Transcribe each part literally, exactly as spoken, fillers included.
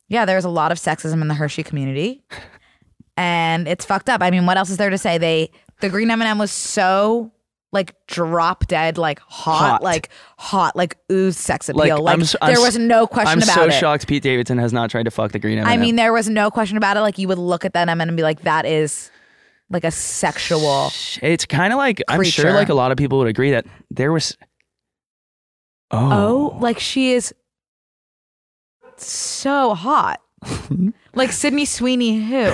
Yeah, there's a lot of sexism in the Hershey community. And it's fucked up. I mean, what else is there to say? They the green M and M was so like drop dead, like hot, Hot. like hot, like ooze sex appeal. Like, Like, I'm s- I'm there s- was no question I'm about so it. shocked Pete Davidson has not tried to fuck the green M and M. I mean, there was no question about it. Like you would look at that M and M and be like, that is like a sexual. It's kind of like, I'm sure creature. like a lot of people would agree that there was, oh. Oh, like she is so hot. Like Sydney Sweeney who?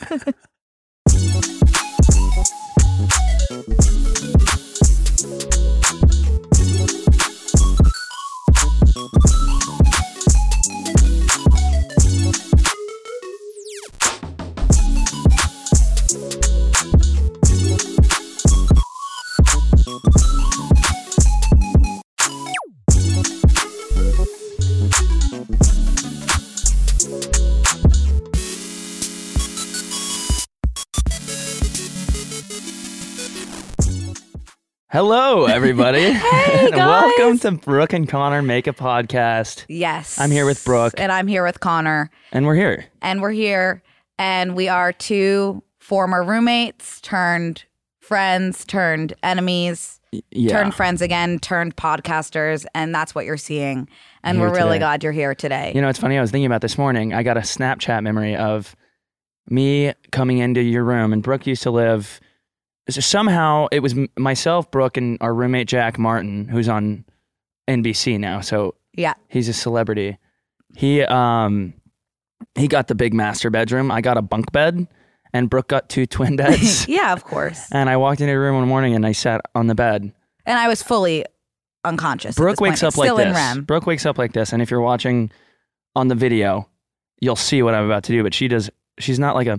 Hello, everybody. Hey, guys. Welcome to Brooke and Connor Make a Podcast. Yes. I'm here with Brooke. And I'm here with Connor. And we're here. And we're here. And we are two former roommates turned friends, turned enemies, Yeah. turned friends again, turned podcasters. And that's what you're seeing. And Here we're really today. glad you're here today. You know, it's funny. I was thinking about this morning. I got a Snapchat memory of me coming into your room, and Brooke used to live. So somehow it was m- myself, Brooke, and our roommate Jack Martin, who's on N B C now. So Yeah. he's a celebrity. He um he got the big master bedroom. I got a bunk bed, and Brooke got two twin beds. Yeah, of course. And I walked into her room one morning, and I sat on the bed. And I was fully unconscious. at Brooke this wakes point. up like Still this. in R E M. Brooke wakes up like this, and if you're watching on the video, you'll see what I'm about to do. But she does. She's not like a.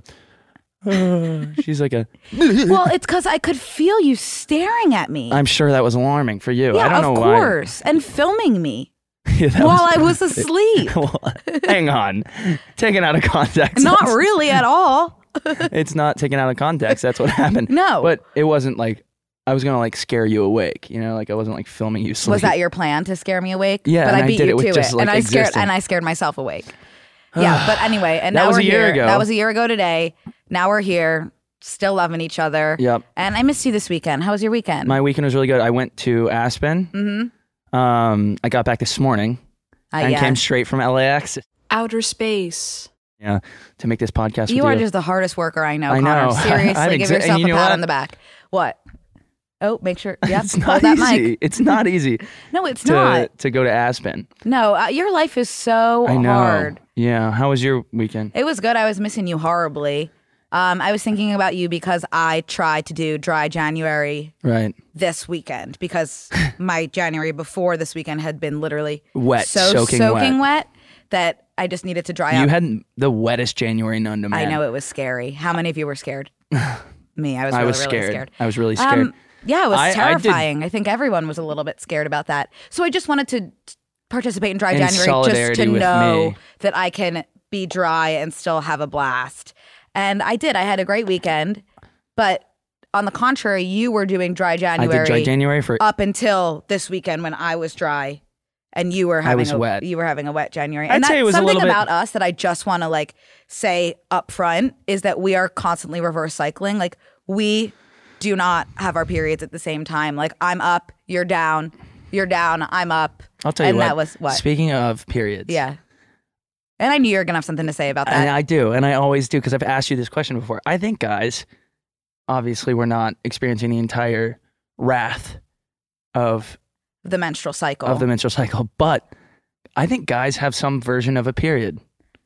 she's like a. Well, it's because I could feel you staring at me. I'm sure that was alarming for you. yeah, I don't of know course. And filming me why. Yeah, that while I was asleep. Well, hang on, taken out of context. Not That's- really at all. It's not taken out of context. That's what happened. No. but it wasn't like I was gonna like scare you awake. You know, like I wasn't like filming you sleep. Was that your plan to scare me awake? Yeah, but and I I beat did you it with to just, it, like, and I scared existing. and I scared myself awake. Yeah, but anyway, and That now was we're a year here. ago. That was a year ago today. Now we're here, still loving each other. Yep. And I missed you this weekend. How was your weekend? My weekend was really good. I went to Aspen. mm-hmm. Um, I got back this morning Uh, and yeah. came straight from L A X. Outer space. Yeah, to make this podcast. You with are you. just the hardest worker I know, I Connor. know. Seriously, I'm give exa- yourself and you a know pat what? on the back. What? Oh, make sure. Yep. It's hold not that easy. mic. It's not easy No, it's to not. to go to Aspen. No, uh, your life is so I know. hard. Yeah. How was your weekend? It was good. I was missing you horribly. Um, I was thinking about you because I tried to do dry January Right. this weekend because my January before this weekend had been literally Wet, so soaking soaking wet. wet. that I just needed to dry You out. had the wettest January known to man. I know it was scary. How many of you were scared? Me, I was. I Really, was really scared. scared. I was really scared. Um, yeah, it was I- I did- terrifying. I, think everyone was a little bit scared about that. So I just wanted to t- participate in dry In January just solidarity to with know me. that I can be dry and still have a blast. And I did. I had a great weekend. But on the contrary, you were doing dry I January did dry January for. up until this weekend when I was dry. And you were having was a, wet. You were having a wet January. I'd And say that's it was a something little bit- about us that I just want to like say up front is that we are constantly reverse cycling. Like we do not have our periods at the same time. Like I'm up, you're down, you're down, I'm up. I'll tell you and what. that was what? Speaking of periods. Yeah. And I knew you were gonna have something to say about that. And I do, and I always do, because I've asked you this question before. I think, guys, obviously we're not experiencing the entire wrath of the menstrual cycle. of the menstrual cycle, but I think guys have some version of a period,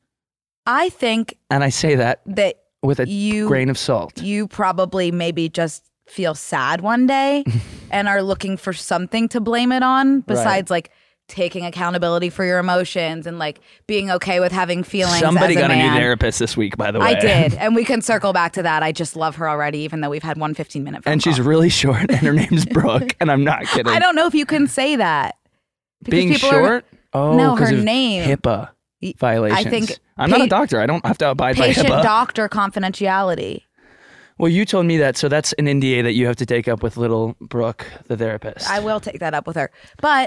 I think and I say that that with a you grain of salt. you probably maybe just feel sad one day and are looking for something to blame it on besides like taking accountability for your emotions and like being okay with having feelings. Somebody as a got man. a new therapist this week, by the way. I did, and we can circle back to that. I just love her already, even though we've had one fifteen minute phone and she's call. really short, and her name's Brooke, and I'm not kidding. I don't know if you can say that. Because Being people are- short? Oh, No, 'cause her of name. HIPAA Y- violations. I think I'm not a pa- doctor. I don't have to abide by patient HIPAA. doctor confidentiality. Well, you told me that, so that's an N D A that you have to take up with little Brooke, the therapist. I will take that up with her. But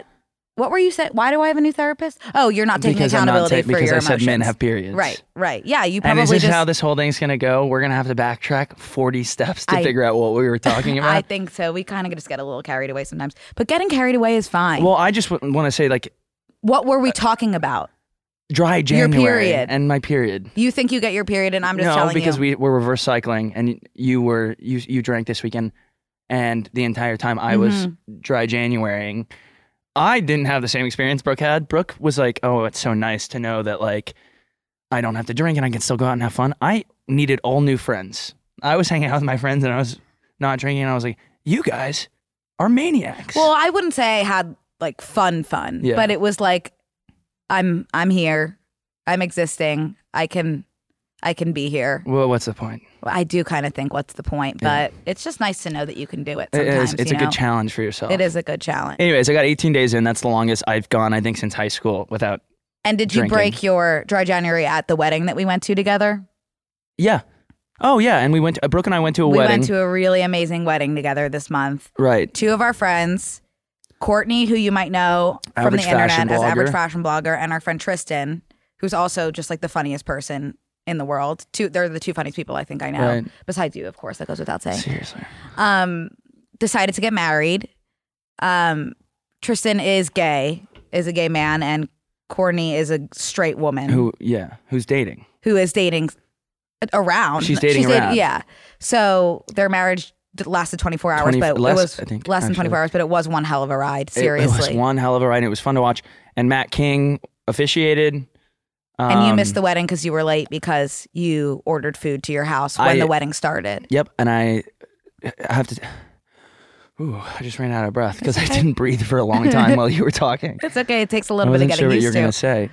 What were you saying? Why do I have a new therapist? Oh, you're not taking because I'm not accountability ta- for because your I emotions. said men have periods. Right, right. Yeah, you And probably is this just. how this whole thing's gonna go? We're gonna have to backtrack forty steps to I- figure out what we were talking about. I think so. We kind of just get a little carried away sometimes, but getting carried away is fine. well, I just w- want to say like what were we talking about? dry January period. and my period. You think you get your period, and I'm just no, telling because you. we were reverse cycling, and you were you you drank this weekend, and the entire time I was Mm-hmm. dry Januarying. I didn't have the same experience Brooke had. Brooke was like, "Oh, it's so nice to know that like I don't have to drink and I can still go out and have fun." I needed all new friends. I was hanging out with my friends and I was not drinking, and I was like, "You guys are maniacs." Well, I wouldn't say I had like fun, fun, Yeah. but it was like, I'm, I'm here, I'm existing, I can, I can be here. well, what's the point? I do kind of think, what's the point? Yeah. But it's just nice to know that you can do it. It Sometimes is. It's you a know? good challenge for yourself. It is a good challenge. Anyways, I got eighteen days in. That's the longest I've gone, I think, since high school without. And did you drinking. break your dry January at the wedding that we went to together? Yeah. Oh yeah, and we went. To, Brooke and I went to a we wedding. went to a really amazing wedding together this month. right. Two of our friends, Courtney, who you might know from Average the internet fashion as average blogger. fashion blogger, and our friend Tristan, who's also just like the funniest person in the world. Two, they're the two funniest people I think I know, Right. besides you, of course. That goes without saying. Seriously. Um, decided to get married. Um, Tristan is gay, is a gay man, and Courtney is a straight woman Who? Yeah. Who's dating? who is dating around. She's dating dated- around. yeah. So their marriage d- lasted twenty-four hours, twenty but less, it was I think, less than actually. twenty-four hours, but it was one hell of a ride. It- Seriously. It, was one hell of a ride. And it was fun to watch. And Matt King officiated. And you Um, missed the wedding because you were late because you ordered food to your house when I- the wedding started. Yep. And I, I have to. Ooh, I just ran out of breath because I didn't breathe for a long time while you were talking. It's okay. It takes a I little bit of wasn't getting sure what used you're to. gonna say.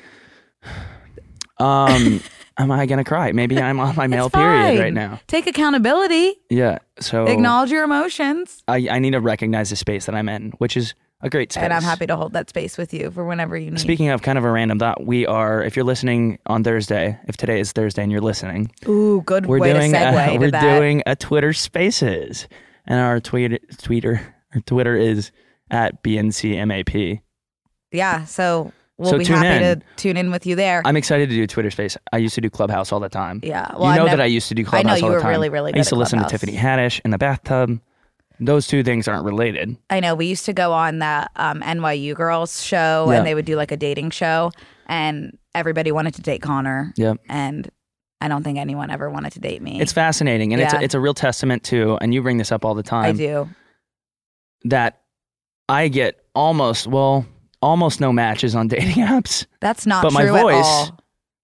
Um, am I gonna cry? Maybe I'm on my male It's period fine. right now. Take accountability. Yeah. So Acknowledge your emotions. I, I need to recognize the space that I'm in, which is a great space. And I'm happy to hold that space with you for whenever you need. Speaking of kind of a random thought, we are, if you're listening on Thursday, if today is Thursday and you're listening, Ooh, good we're way doing to segue a, to we're that. doing a Twitter Spaces, and our tweet Twitter our Twitter is at B N C M A P. Yeah, so we'll So be tune happy in. to tune in with you there. I'm excited to do Twitter Space. I used to do Clubhouse all the time. Yeah, well, you I know nev- that I used to do I know Clubhouse you all the were time. really, really I used good to at listen to Clubhouse. Tiffany Haddish in the bathtub. Those two things aren't related. I know we used to go on that um, N Y U Girls show, Yeah. and they would do like a dating show, and everybody wanted to date Connor. Yep. And I don't think anyone ever wanted to date me. It's fascinating, and it's Yeah. a, it's a real testament to, and you bring this up all the time, I do. that I get almost, well, almost no matches on dating apps. That's not But my true voice- at all.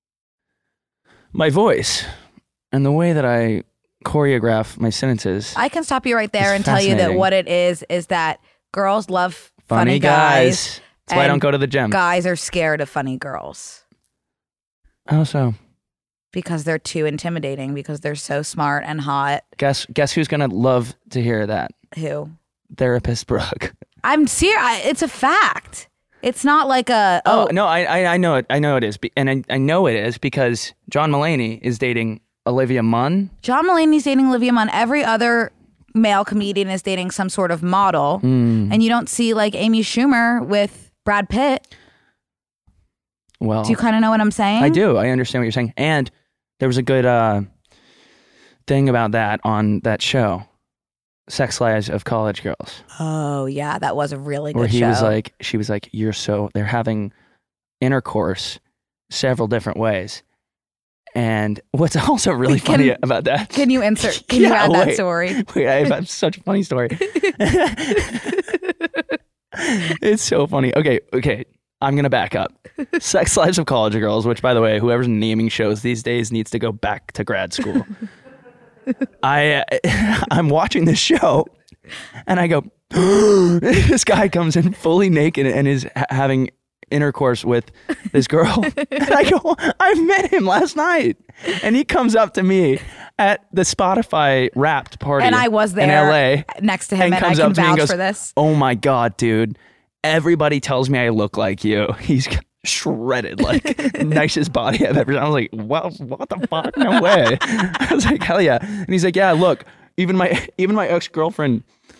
My voice and the way that I choreograph my sentences. I can stop you right there It's and tell you that fascinating. what it is is that girls love funny, funny guys. That's why I don't and go to the gym. Guys are scared of funny girls How so? because they're too intimidating, because they're so smart and hot. Guess guess who's gonna love to hear that? Who? Therapist Brooke. I'm serious. It's a fact. It's not like a Oh, oh, no, I, I I know it. I know it is, Be- and I, I know it is because John Mulaney is dating Olivia Munn. John Mulaney's dating Olivia Munn. Every other male comedian is dating some sort of model, Mm. and you don't see like Amy Schumer with Brad Pitt. Well, Do you kind of know what I'm saying? I do. I understand what you're saying. And there was a good uh, thing about that on that show, Sex Lives of College Girls, Oh yeah, that was a really good where he show. was like, she was like, you're so, they're having intercourse several different ways. And what's also really Can- funny about that. Can you insert? Can you Yeah, add that wait. story? Wait, I have such a funny story. It's so funny. Okay, okay. I'm going to back up. Sex Lives of College Girls, which, by the way, whoever's naming shows these days needs to go back to grad school. I, uh, I'm watching this show and I go, this guy comes in fully naked and is ha- having intercourse with this girl. And I go, I met him last night. And he comes up to me at the Spotify Wrapped party And I was in there L A next to him, and, I comes can up to me and vouch goes, for this. oh my God, dude. Everybody tells me I look like you. He's shredded, like nicest body I've ever seen. I was like, well, what the fuck? No way. I was like, hell yeah. And he's like, yeah, look, even my even my ex-girlfriend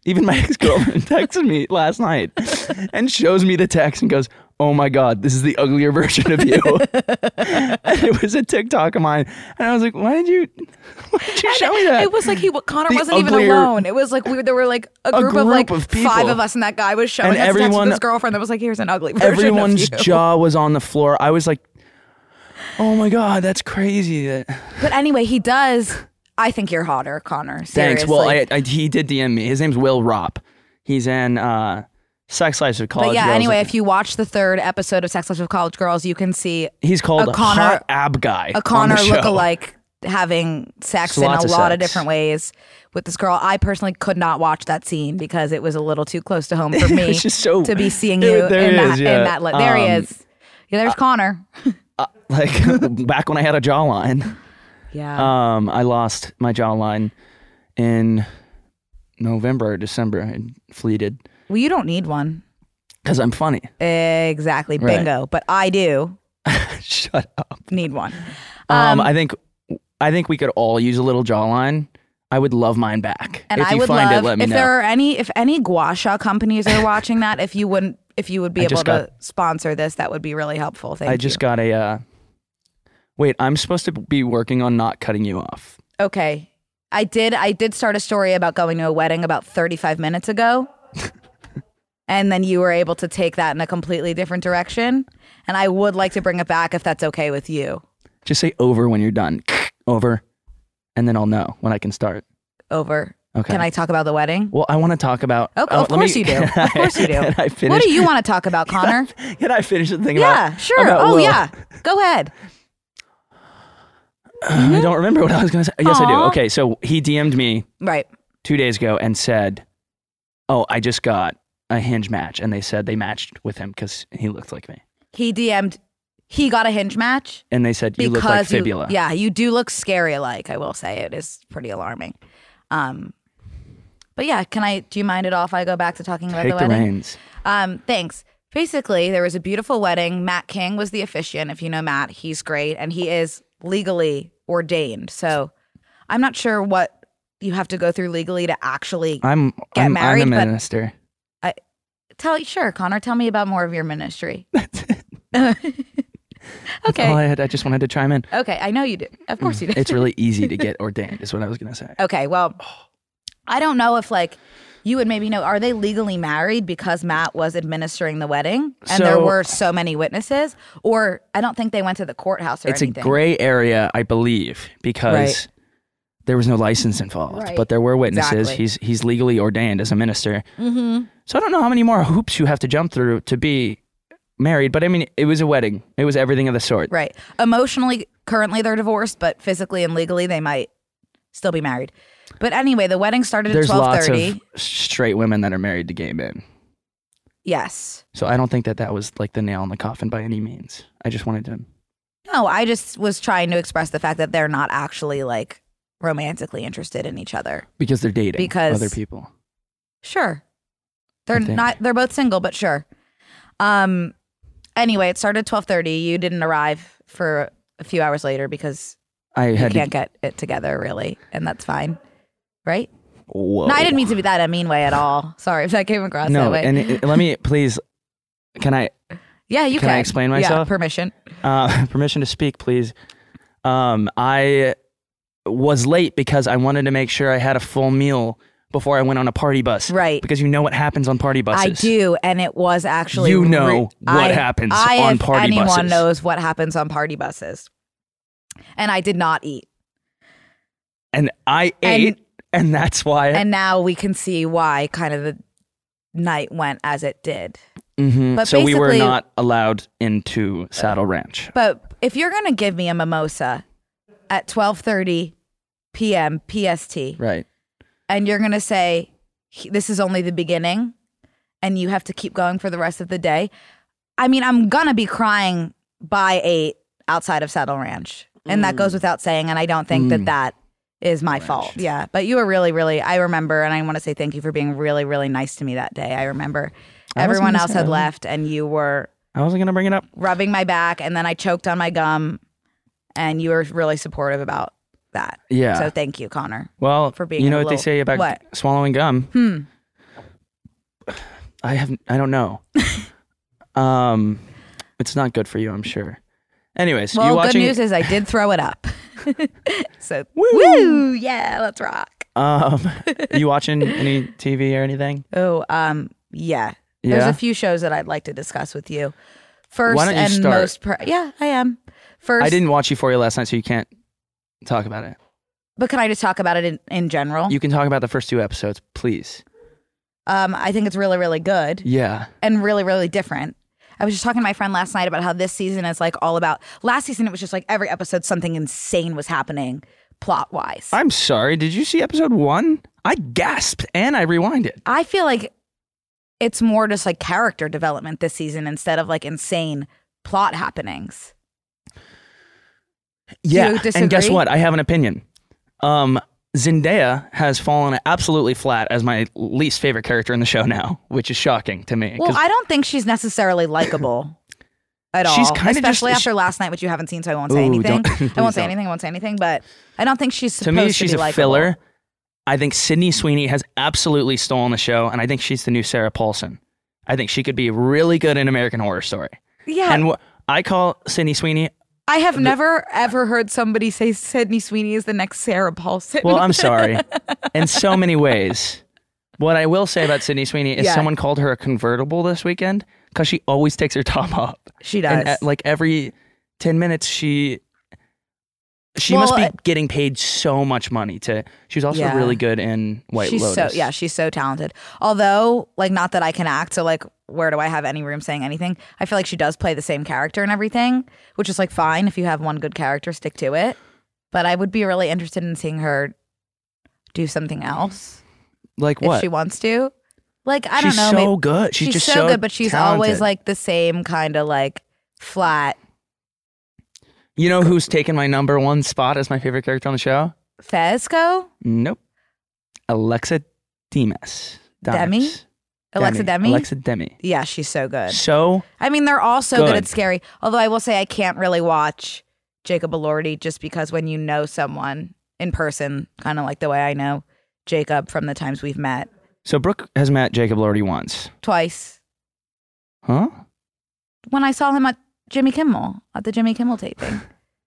Even my ex-girlfriend texted me last night and shows me the text and goes, oh my God, this is the uglier version of you. And it was a TikTok of mine. And I was like, why did you, why did you show me that? It was like he Connor The wasn't even uglier- alone. It was like we there were like a A group, of group like of people. five of us, and that guy was showing And us text everyone- with his girlfriend that was like, here's an ugly version Everyone's of you. jaw was on the floor. I was like, oh my God, that's crazy. That But anyway, he does. I think you're hotter, Connor. Thanks. Seriously. Well, I, I, he did D M me. His name's Will Ropp. He's in uh, Sex Lives of College But yeah, Girls. anyway, if you watch the third episode of Sex Lives of College Girls, you can see He's called a a Connor- hot ab guy. a on Connor the show. lookalike having sex So in a lots of lot of sex. different ways with this girl. I personally could not watch that scene because it was a little too close to home for me was just so- to be seeing There- you there in, he that, is, yeah. in that. Li- there he Um, is. Yeah, there's Connor. Uh, like back when I had a jawline. Yeah. Um, I lost my jawline in November or December. I fleeted well, you don't need one. because I'm funny. Exactly. Right. Bingo. But I do Shut up. need one. Um, Um, I think I think we could all use a little jawline. I would love mine back. And if I you would find love it, let me if know. there are any if any gua sha companies are watching that, if you wouldn't if you would be I able just to got- sponsor this, that would be really helpful. Thank you. I just got a. Uh, wait, I'm supposed to be working on not cutting you off. Okay. I did I did start a story about going to a wedding about thirty-five minutes ago. And then you were able to take that in a completely different direction. And I would like to bring it back if that's okay with you. Just say over when you're done. Over, and then I'll know when I can start. Over. Okay. Can I talk about the wedding? Well, I want to talk about. Oh, oh, of let course me- you do. Of course you do. Can I finish? What do you want to talk about, Connor? Can I finish the thing Yeah, about? sure. about Oh, Will? yeah. Go ahead. I don't remember what I was going to say. Yes, I do. Aw. Okay, so he D M'd me Right. two days ago and said, "Oh, I just got a Hinge match," and they said they matched with him because he looked like me. He D M'd, he got a Hinge match. And they said you Because look like you- Fibula. yeah, you do look scary alike, I will say. It is pretty alarming. Um, but yeah, can I, do you mind at all if I go back to talking about Take the the wedding? reins. Um, thanks. Basically, there was a beautiful wedding. Matt King was the officiant. If you know Matt, he's great. And he is legally ordained. So I'm not sure what you have to go through legally to actually I'm Get I'm, married, I'm a but- minister. tell. Sure, Connor, tell me about more of your ministry. That's it. That's Okay. all I had. I just wanted to chime in. Okay, I know you do. Of course you do. It's really easy to get ordained, is what I was going to say. Okay, well, I don't know if like you would maybe know. Are they legally married because Matt was administering the wedding and there So- were so many witnesses? Or I don't think they went to the courthouse or It's anything. a gray area, I believe, because Right. there was no license involved, Right. but there were witnesses. Exactly. He's he's legally ordained as a minister. Mm-hmm. So I don't know how many more hoops you have to jump through to be married, but I mean, it was a wedding. It was everything of the sort. Right. Emotionally, currently they're divorced, but physically and legally they might still be married. But anyway, the wedding started There's at twelve lots thirty. of straight women that are married to gay men. Yes. So I don't think that that was like the nail in the coffin by any means. I just wanted to. No, I just was trying to express the fact that they're not actually like romantically interested in each other. Because they're dating Because- other people. Sure. They're I think. not they're both single, but sure. Um anyway, it started at twelve thirty. You didn't arrive for a few hours later because I you had can't to. get it together really, and that's fine. Right? Whoa. No, I didn't mean to be that a mean way at all. Sorry if that came across No, that way. and it, let me please. Can I yeah, you can can. I explain Yeah, myself? permission. uh, permission to speak, please? Um, I was late because I wanted to make sure I had a full meal before I went on a party bus. Right. Because you know what happens on party buses. I do, and it was actually You know re- what I- happens I, on if party anyone buses. knows what happens on party buses. And I did not eat. And I And- ate, and that's why. And now we can see why kind of the night went as it did. Mhm. but so we were basically- not allowed into Saddle Ranch. But if you're going to give me a mimosa at twelve thirty p.m. P S T, Right. and you're going to say, "He- this is only the beginning, and you have to keep going for the rest of the day, I mean, I'm going to be crying by eight outside of Saddle Ranch. And that goes without saying. And I don't think that Mm. that is my Ranch. fault. Yeah. But you were really, really, I remember, and I want to say thank you for being really, really nice to me that day. I remember I wasn't everyone gonna else say had that. left, and you were I wasn't going to bring it up. rubbing my back, and then I choked on my gum, and you were really supportive about that. Yeah. So thank you, Connor. well, for being you know a what they little- say about what? swallowing gum? Hmm. I have I don't know. um, it's not good for you, I'm sure. Anyways, Well, you good watching? news is I did throw it up. So, Woo! woo! Yeah, let's rock. Um, you watching any T V or anything? Oh, um, yeah. There's Yeah? a few shows that I'd like to discuss with you. First Why don't you and start? most, pr- yeah, I am. First, I didn't watch Euphoria last night, so you can't talk about it. but can I just talk about it in, in general? You can talk about the first two episodes, please. um, I think it's really, really good Yeah. and really, really different. I was just talking to my friend last night about how this season is like all about. Last season, it was just like every episode, something insane was happening plot wise. I'm sorry. Did you see episode one? I gasped and I rewinded. I feel like it's more just like character development this season instead of like insane plot happenings. Yeah. you And guess disagree? what? I have an opinion. Um, Zendaya has fallen absolutely flat as my least favorite character in the show now, which is shocking to me. Well, 'cause I don't think she's necessarily likable at all. She's kinda especially just- after last night, which you haven't seen, so I won't say Ooh, anything. don't- I won't please say don't. anything. I won't say anything. But I don't think she's to supposed me, to she's be a likable. filler. I think Sydney Sweeney has absolutely stolen the show, and I think she's the new Sarah Paulson. I think she could be really good in American Horror Story. Yeah, And wh- I call Sydney Sweeney. I have never ever heard somebody say Sydney Sweeney is the next Sarah Paulson. Well, I'm sorry. In so many ways. What I will say about Sydney Sweeney is Yeah. someone called her a convertible this weekend because she always takes her top off. she does. And at, like every ten minutes, she she Well, must be uh, getting paid so much money to. She was also Yeah. really good in White she's Lotus. so yeah, she's so talented. Although, like, not that I can act, so like, where do I have any room saying anything? I feel like she does play the same character and everything, which is like fine if you have one good character, stick to it. But I would be really interested in seeing her do something else Like if what? she wants to. Like, I she's don't know, so maybe, good. She's, she's just so, so good, but she's talented. always like the same kind of like flat You know who's taken my number one spot as my favorite character on the show? Fezco, Nope. Alexa Demas. Demi? Dimes. Alexa Demi. Alexa Demi. Yeah, she's so good. So I mean, they're all so good. Good. at scary. Although I will say I can't really watch Jacob Elordi just because when you know someone in person, kind of like the way I know Jacob from the times we've met so Brooke has met Jacob Lordy once. twice. Huh? When I saw him at Jimmy Kimmel, at the Jimmy Kimmel taping.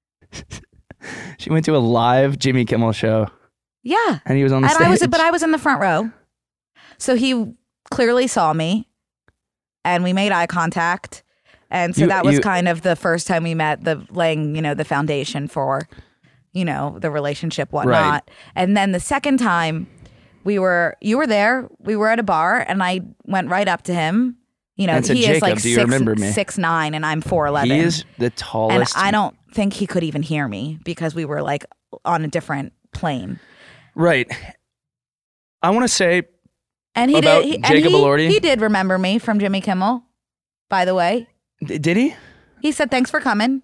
She went to a live Jimmy Kimmel show Yeah. and he was on the And stage. I was, but I was in the front row. So he clearly saw me and we made eye contact. And so You- that was you- kind of the first time we met, the laying, you know, the foundation for, you know, the relationship, whatnot. And then the second time we were, you were there, we were at a bar and I went right up to him. You know, And said, he is like "Jacob, do you six, remember me?" six nine and I'm four eleven. He is the And tallest. I don't think he could even hear me because we were like on a different plane. Right. I want to say And he About did. He, and Jacob he, Elordi? he did remember me from Jimmy Kimmel. By the way, D- did he? he said thanks for coming.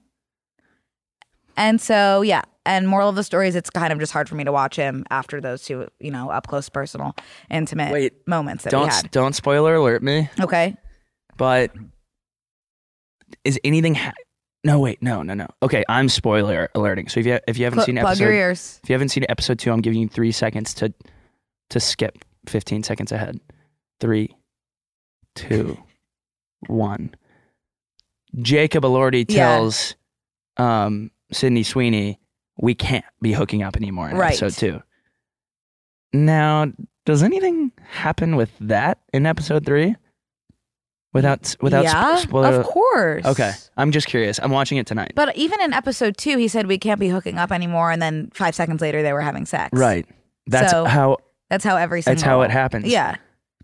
And so yeah. And moral of the story is it's kind of just hard for me to watch him after those two, you know, up close, personal, intimate Wait, moments that we Don't had. don't spoiler alert me. Okay. But is anything? Ha- no, wait, no, no, no. Okay, I'm spoiler alerting. So if you if you haven't Pl- seen plug episode, your ears. if you haven't seen episode two, I'm giving you three seconds to to skip fifteen seconds ahead. Three, two, one. Jacob Elordi Yeah. tells um, Sydney Sweeney, "We can't be hooking up anymore." In Right. episode two. Now, does anything happen with that in episode three? Without without yeah, sp- spoiler. of course. Okay, I'm just curious. I'm watching it tonight. But even in episode two, he said we can't be hooking up anymore, and then five seconds later they were having sex. Right. That's So- how That's how every single. that's how it happens. Yeah.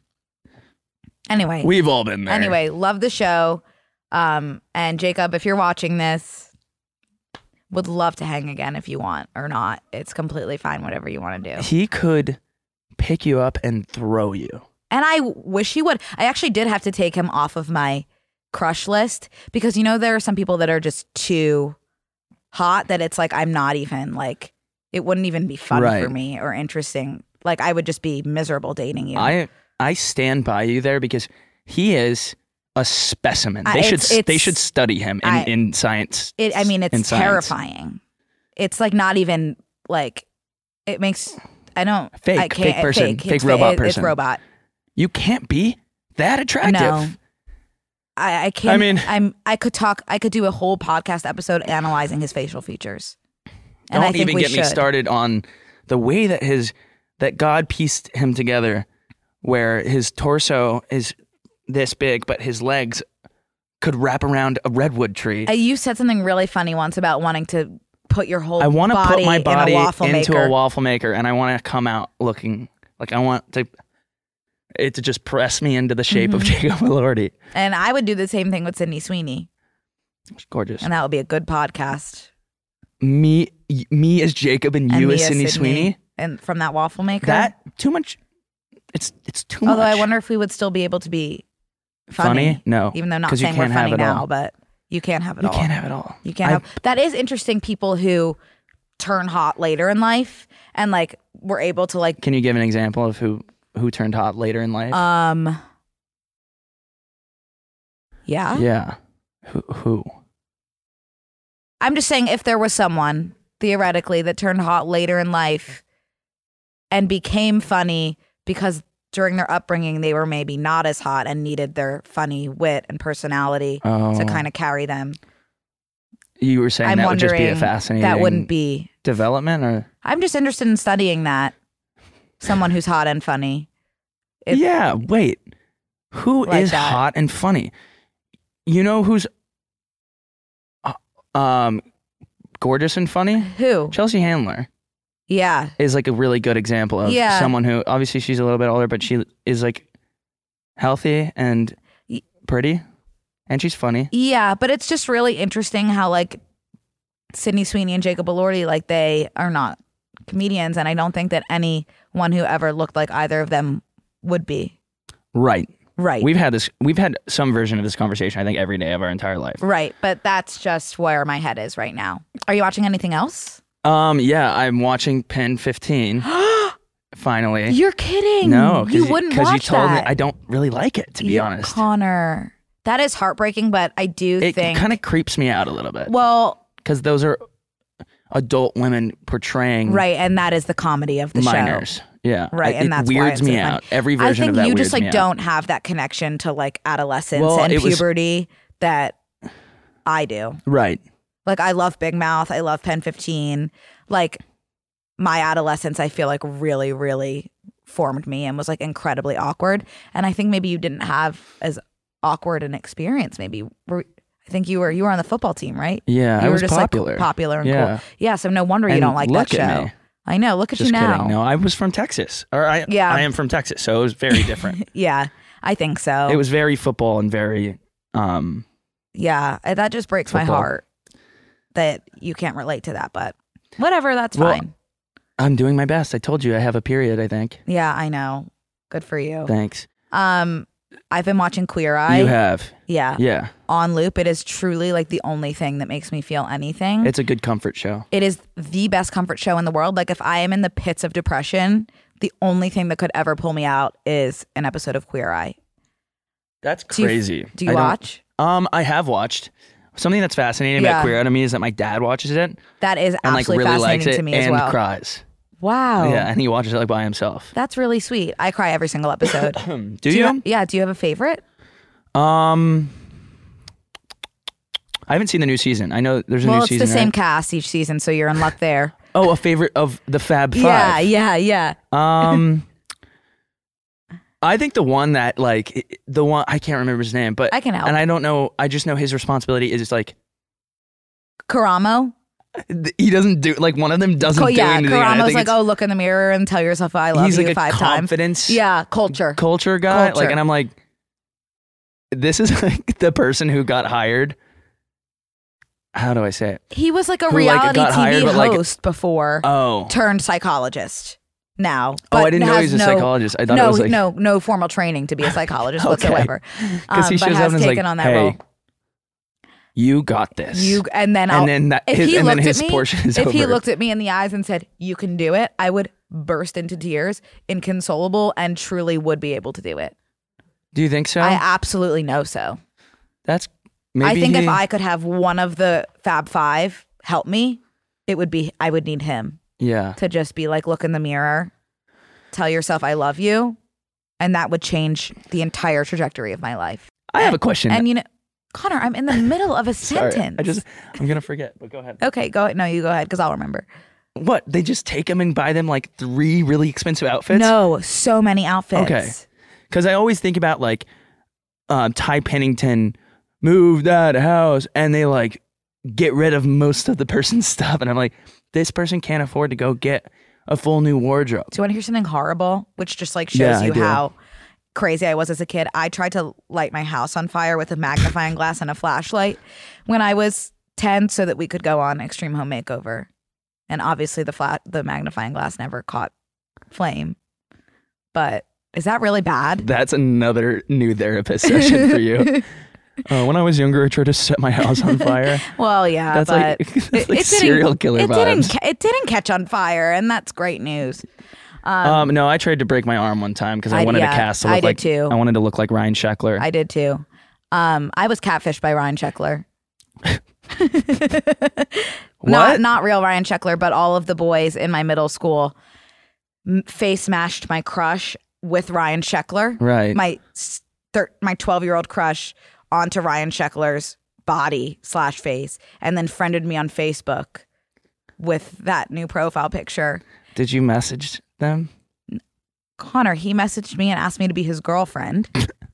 Anyway. We've all been there. Anyway, love the show. Um, and Jacob, if you're watching this, would love to hang again if you want or not. It's completely fine, whatever you want to do. He could pick you up and throw you. And I wish he would. I actually did have to take him off of my crush list because, you know, there are some people that are just too hot that it's like, I'm not even like, it wouldn't even be fun Right. for me or interesting. Like, I would just be miserable dating you. I I stand by you there because he is a specimen. Uh, They should it's- they it's- should study him in, I- in science. It, I mean, in it's science. terrifying. It's like not even like it makes. I don't. Fake, I can't, fake person, fake, fake It's fa- robot it- It's person. robot. You can't be that attractive. No. I, I can't. I mean- I'm. I could talk. I could do a whole podcast episode analyzing his facial features. And Don't I think even we get should. me started on the way that his that God pieced him together, where his torso is this big, but his legs could wrap around a redwood tree. Uh, you said something really funny once about wanting to put your whole I want to body put my body in a waffle into maker. a waffle maker, and I want to come out looking like I want to it to just press me into the shape Mm-hmm. of Jacob Elordi. And I would do the same thing with Sydney Sweeney, It's gorgeous. and that would be a good podcast. Me, me as Jacob and And you me as Sydney Sweeney. and from that waffle maker. That too much. It's it's too Although much. I wonder if we would still be able to be funny. Funny? No, even though not 'cause you saying we're can't have funny it now, all. but you can't have it You all. can't have it all. You can't I- have. That is interesting. People who turn hot later in life and like were able to like Can you give an example of who who turned hot later in life? um. Yeah. yeah. Who who? I'm just saying if there was someone theoretically that turned hot later in life and became funny because during their upbringing they were maybe not as hot and needed their funny wit and personality Oh, to kind of carry them. you were saying I'm that would just be a wondering fascinating that wouldn't be. development, or I'm just interested in studying that. Someone who's hot and funny. If- yeah. Wait, who is Like that. hot and funny? You know who's uh, um gorgeous and funny? Who? Chelsea Handler Yeah. is like a really good example of Yeah. someone who obviously she's a little bit older, but she is like healthy and Y- pretty, and she's funny. Yeah, but it's just really interesting how like Sydney Sweeney and Jacob Elordi, like they are not comedians, and I don't think that anyone who ever looked like either of them would be. Right. Right. We've had this. We've had some version of this conversation. I think every day of our entire life. right, but that's just where my head is right now. Are you watching anything else? Um. Yeah, I'm watching Pen fifteen. Finally. You're kidding. No, you wouldn't because watch you told that. me I don't really like it, to be You- honest. Connor. That is heartbreaking, but I do It think kind of creeps me out a little bit well, because those are adult women portraying right, and that is the comedy of the minors. show. Yeah, Right, I- and it that's why weirds it's so me funny. out. Every I version think of that you weirds just like me out. don't have that connection to like adolescence Well, and it was- puberty that I do. Right. Like I love Big Mouth. I love Pen fifteen. Like my adolescence, I feel like really, really formed me and was like incredibly awkward. And I think maybe you didn't have as awkward an experience. Maybe were, I think you were you were on the football team, right? Yeah, you I were was just popular. like popular and Yeah. cool. Yeah. So no wonder you And don't like look that at show. me. I know. Look at Just you now. kidding. No, I was from Texas, or I Yeah. I am from Texas, so it was very different. Yeah, I think so. It was very football and very um. Yeah, I- that just breaks my Football. heart that you can't relate to that, but whatever, that's Well, fine. I'm doing my best. I told you I have a period. I think. Yeah, I know. Good for you. Thanks. Um, I've been watching Queer Eye. you have. Yeah, Yeah, on loop. It is truly like the only thing that makes me feel anything. it's a good comfort show. It is the best comfort show in the world. Like if I am in the pits of depression, the only thing that could ever pull me out is an episode of Queer Eye. That's Do you- crazy. Do you I don't- watch? Um, I have watched. Something that's fascinating Yeah. about Queer Eye to me is that my dad watches it That is and like absolutely really likes fascinating it to me and as well. cries. Wow. Yeah, and he watches it like by himself. That's really sweet. I cry every single episode. Do, Do you? Yeah. Do you have a favorite? Um, I haven't seen the new season. I know there's a Well, new it's season. the same right? cast each season, so you're in luck there. Oh, a favorite of the Fab Five. Yeah, yeah, yeah. Um, I think the one that like i- the one I can't remember his name, but I can help. and I don't know. I just know his responsibility is just like Karamo? th- he doesn't do like one of them doesn't Co- do yeah, anything. and I Karamo's think like, it's- oh, look in the mirror and tell yourself I love he's you like a five times. confidence Yeah, culture. culture guy. Culture. Like, and I'm like, this is like the person who got hired. How do I say it? He was like a Who, like, reality got T V hired, but, like- host before, Oh, turned psychologist now. oh, I but didn't know he has was a no- psychologist. I thought no, it was like no, no formal training to be a psychologist Okay. whatsoever. 'cause he Um, but shows has up and is taken like, on that hey, role. you got this. You and then I'll, and then that if his, he and then looked his at me, portion is if over. he looked at me in the eyes and said, "You can do it," I would burst into tears, inconsolable, and truly would be able to do it. do you think so? I absolutely know so. That's maybe I think he, if I could have one of the Fab Five help me, it would be I would need him yeah. to just be like, look in the mirror, tell yourself I love you, and that would change the entire trajectory of my life. I have a question. And you know, Connor, I'm in the middle of a Sorry, sentence. I just, I'm going to forget, but go ahead. Okay, go no, you go ahead because I'll remember. What? They just take them and buy them like three really expensive outfits? No, so many outfits. Okay. Because I always think about like um, Ty Pennington moved that house and they like get rid of most of the person's stuff. And I'm like, this person can't afford to go get a full new wardrobe. Do you want to hear something horrible? Which just like shows Yeah, I you do. how crazy I was as a kid. I tried to light my house on fire with a magnifying glass and a flashlight when I was ten so that we could go on Extreme Home Makeover. And obviously the flat the magnifying glass never caught flame. But is that really bad? That's another new therapist session for you. Uh, when I was younger, I tried to set my house on fire. Well, yeah, That's but like, that's it, like it serial didn't, killer it vibes. Didn't, ca- it didn't catch on fire, and that's great news. Um, Um, no, I tried to break my arm one time because I, I- wanted yeah, a cast to look I did like too. I wanted to look like Ryan Sheckler. I did too. Um, I was catfished by Ryan Sheckler. Not not real Ryan Sheckler, but all of the boys in my middle school m- face mashed my crush with Ryan Sheckler. Right. My s- thir- my twelve year old crush onto Ryan Sheckler's body slash face, and then friended me on Facebook with that new profile picture. Did you message them? Connor, he messaged me and asked me to be his girlfriend.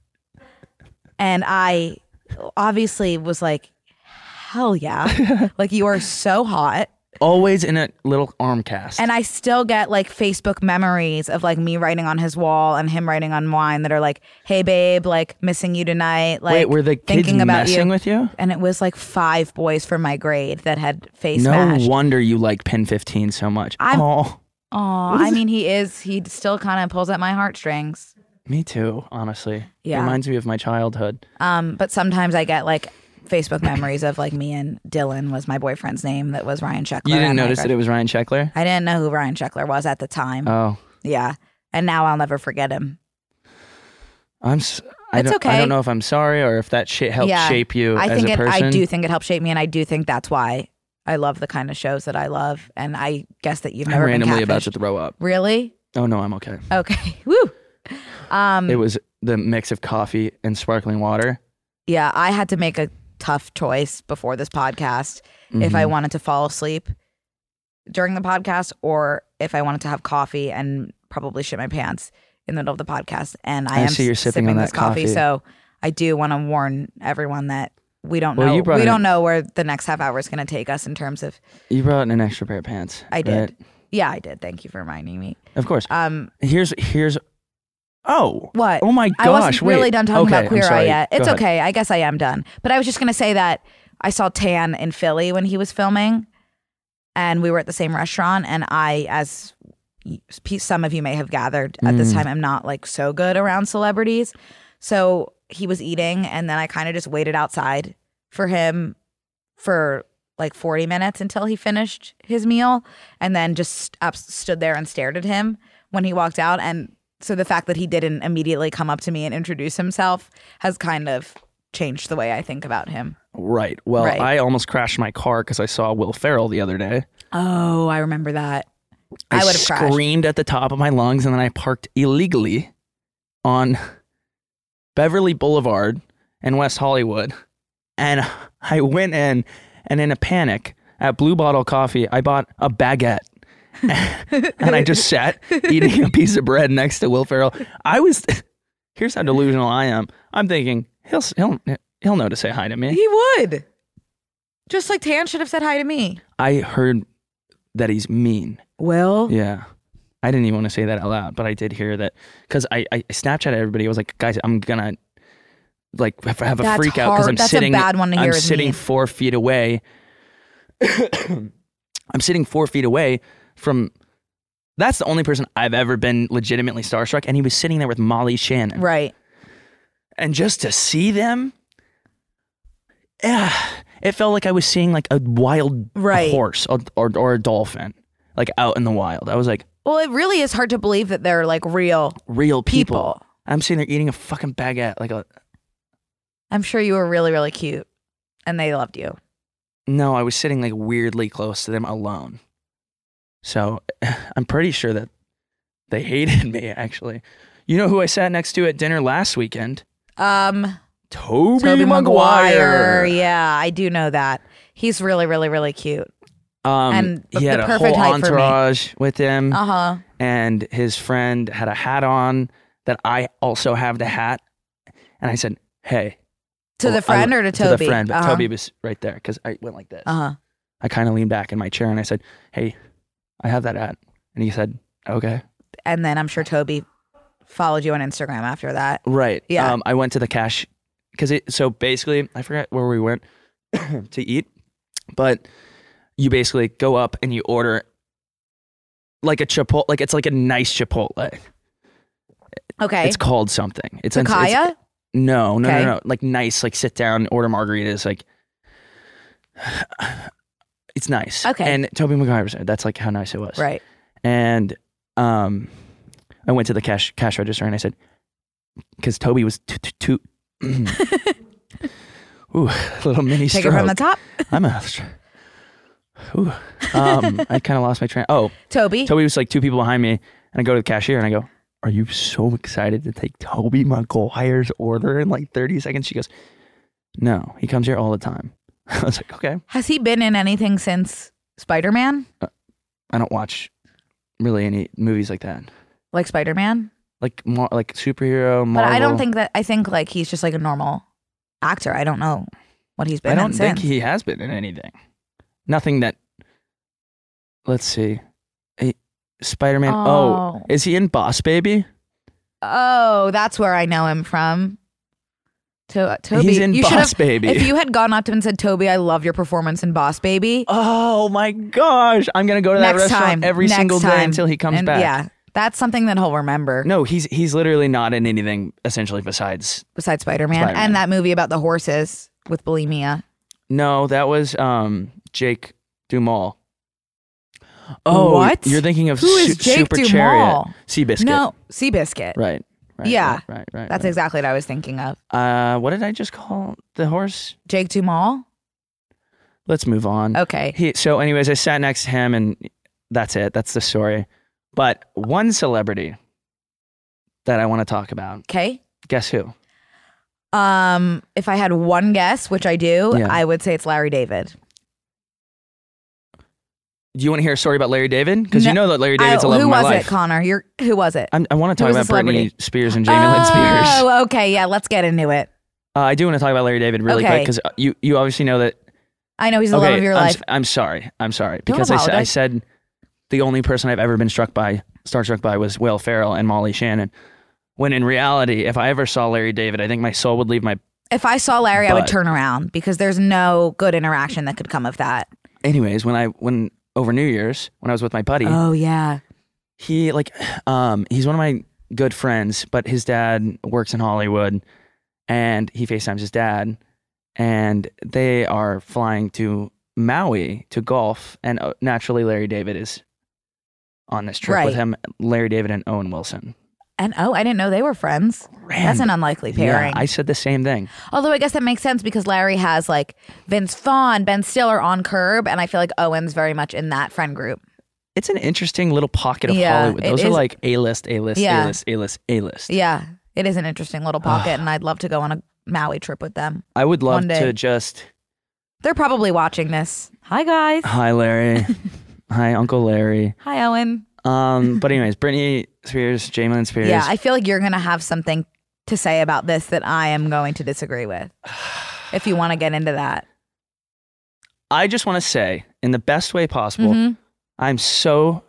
And I obviously was like, hell yeah. Like, you are so hot. Always in a little arm cast. And I still get like Facebook memories of like me writing on his wall and him writing on mine that are like, hey babe, like missing you tonight. Like, Wait, were the kids thinking about messing you. with you? And it was like five boys from my grade that had face No mashed. wonder you like Pin fifteen so much. I'm- Oh, Aw, I mean, he is, he still kind of pulls at my heartstrings. me too, honestly. Yeah. Reminds me of my childhood. Um, but sometimes I get like Facebook memories of like me and Dylan was my boyfriend's name that was Ryan Sheckler. You didn't and I notice cried. that it was Ryan Sheckler? I didn't know who Ryan Sheckler was at the time. Oh, Yeah. And now I'll never forget him. I'm. s- I It's don't, I okay. don't know if I'm sorry or if that shit helped Yeah. shape you I as think a it, person. I do think it helped shape me, and I do think that's why I love the kind of shows that I love. And I guess that you've I'm never randomly been about catfished. to throw up. Really? Oh no, I'm okay. Okay. Woo. Um, It was the mix of coffee and sparkling water. yeah, I had to make a tough choice before this podcast if I Mhm. wanted to fall asleep during the podcast or if I wanted to have coffee and probably shit my pants in the middle of the podcast. And I, I am see you're sipping on this that coffee, coffee. so I do want to warn everyone that we don't Well, know you brought we in- don't know where the next half hour is going to take us in terms of. You brought in an extra pair of pants. I did. right? Yeah, I did. Thank you for reminding me. Of course. Um, Here's here's. Oh. what? Oh my gosh! I wasn't wait. really done talking Okay, about I'm Queer Eye sorry. yet. Go It's ahead. okay. I guess I am done. But I was just going to say that I saw Tan in Philly when he was filming, and we were at the same restaurant. And I, as y- some of you may have gathered at this Mm. time, I'm not like so good around celebrities. So he was eating, and then I kind of just waited outside for him for like forty minutes until he finished his meal, and then just up, stood there and stared at him when he walked out. And so the fact that he didn't immediately come up to me and introduce himself has kind of changed the way I think about him. Right. Well, Right. I almost crashed my car because I saw Will Ferrell the other day. Oh, I remember that. I would have crashed. screamed at the top of my lungs, and then I parked illegally on Beverly Boulevard in West Hollywood. And I went in, and in a panic at Blue Bottle Coffee, I bought a baguette. And I just sat eating a piece of bread next to Will Ferrell. I was, here's how delusional I am. I'm thinking, he'll, he'll, he'll know to say hi to me. He would. Just like Tan should have said hi to me. I heard that he's mean. Will? Yeah. I didn't even want to say that out loud, but I did hear that because I, I Snapchatted everybody. I was like, guys, I'm going to like have have a That's freak out because hard. I'm That's a sitting, bad one to hear I'm is sitting mean. four feet away. I'm sitting four feet away from, that's the only person I've ever been legitimately starstruck. And he was sitting there with Molly Shannon. Right. And just to see them, yeah, it felt like I was seeing like a wild Right. horse or, or, or a dolphin, like out in the wild. I was like, Well, it really is hard to believe that they're like real real people. people. I'm sitting there eating a fucking baguette. Like a, I'm sure you were really, really cute and they loved you. no, I was sitting like weirdly close to them alone. So I'm pretty sure that they hated me, actually. You know who I sat next to at dinner last weekend? Um, Toby, Tobey Maguire. Maguire. Yeah, I do know that. He's really, really, really cute. Um, And he the had a perfect whole height for me. entourage with him, Uh huh. and his friend had a hat on that I also have the hat. And I said, "Hey." To Well, the friend I- or to To Toby? the friend, but Uh-huh. Toby was right there because I went like this. Uh huh. I kind of leaned back in my chair and I said, "Hey, I have that hat." And he said, "Okay." And then I'm sure Toby followed you on Instagram after that. Right. Yeah. Um, I went to the cash because it. So basically, I forgot where we went to eat, but you basically go up and you order like a Chipotle, like it's like a nice Chipotle. Okay. It's called something. It's it's- Takaya? it's- No, no, Okay. no, no. Like nice, like sit down, order margaritas. Like it's nice. Okay. And Toby Maguire was there. That's like how nice it was. Right. And um, I went to the cash cash register and I said, because Toby was too, too, too ooh, a little mini Take stroke. it from the top. I'm a, ooh, um, I kind of lost my train. Oh, Toby. Toby was like two people behind me, and I go to the cashier and I go, "Are you so excited to take Toby Maguire's order in like thirty seconds?" She goes, "No, he comes here all the time." I was like, "Okay." Has he been in anything since Spider-Man? I don't watch really any movies like that. Like Spider-Man? Like more like superhero, Marvel. But I don't think that, I think like he's just like a normal actor. I don't know what he's been I don't in think since. he has been in anything. Nothing that. Let's see, Hey, Spider-Man. Oh. Oh. Is he in Boss Baby? Oh, that's where I know him from. To, Toby. He's in you should Boss have- Baby. If you had gone up to him and said, "Toby, I love your performance in Boss Baby," Oh my gosh! I'm gonna go to that next restaurant time, every next single day time. until he comes And back. Yeah, that's something that he'll remember. No, he's he's literally not in anything essentially besides. Besides Spider-Man, Spider-Man. and that movie about the horses with bulimia. No, that was um Jake Dumal. Oh, What? You're thinking of Who is Su- Jake Super Dumal? Chariot, Seabiscuit. No, Seabiscuit. Right. Right. Yeah. Right. Right. right That's right. exactly what I was thinking of. Uh, what did I just call the horse? Jake Dumal. Let's move on. Okay. He, so, anyways, I sat next to him, and that's it. That's the story. But one celebrity that I want to talk about. Okay. Guess who? Um, if I had one guess, which I do, Yeah. I would say it's Larry David. Do you want to hear a story about Larry David? Because you No, know that Larry I, David's the love who of my was life. it, Connor? You're who was it? I'm, I want to Who talk was about the Britney celebrity? Spears and Jamie Lynn Spears. Oh, okay. Yeah, let's get into it. Uh, I do want to talk about Larry David really Okay. quick because you, you obviously know that. I know he's the okay, love of your I'm, life. s- I'm sorry. I'm sorry. Don't Because I, sa- I apologize. said the only person I've ever been struck by, starstruck by, was Will Ferrell and Molly Shannon. When in reality, if I ever saw Larry David, I think my soul would leave my. If I saw Larry, I would But- turn around because there's no good interaction that could come of that. Anyways, when I when over New Year's when I was with my buddy, Oh yeah. he like um he's one of my good friends, but his dad works in Hollywood, and he FaceTimes his dad, and they are flying to Maui to golf, and uh, naturally Larry David is on this trip with Right. him. Larry David and Owen Wilson. And oh, I didn't know they were friends. That's an Random. unlikely pairing. Yeah, I said the same thing. Although I guess that makes sense because Larry has like Vince Vaughn, Ben Stiller on Curb, and I feel like Owen's very much in that friend group. It's an interesting little pocket of Yeah, Hollywood. it Those are is. like A-list, A-list, Yeah. A-list, A-list, A-list. Yeah, it is an interesting little pocket, and I'd love to go on a Maui trip with them. I would love One day. to just They're probably watching this. Hi guys. hi Larry, hi Uncle Larry. Hi Owen. Um, but anyways, Britney Spears, Jamie Lynn Spears. Yeah, I feel like you're gonna have something to say about this that I am going to disagree with. If you want to get into that. I just want to say, in the best way possible, Mhm. I'm so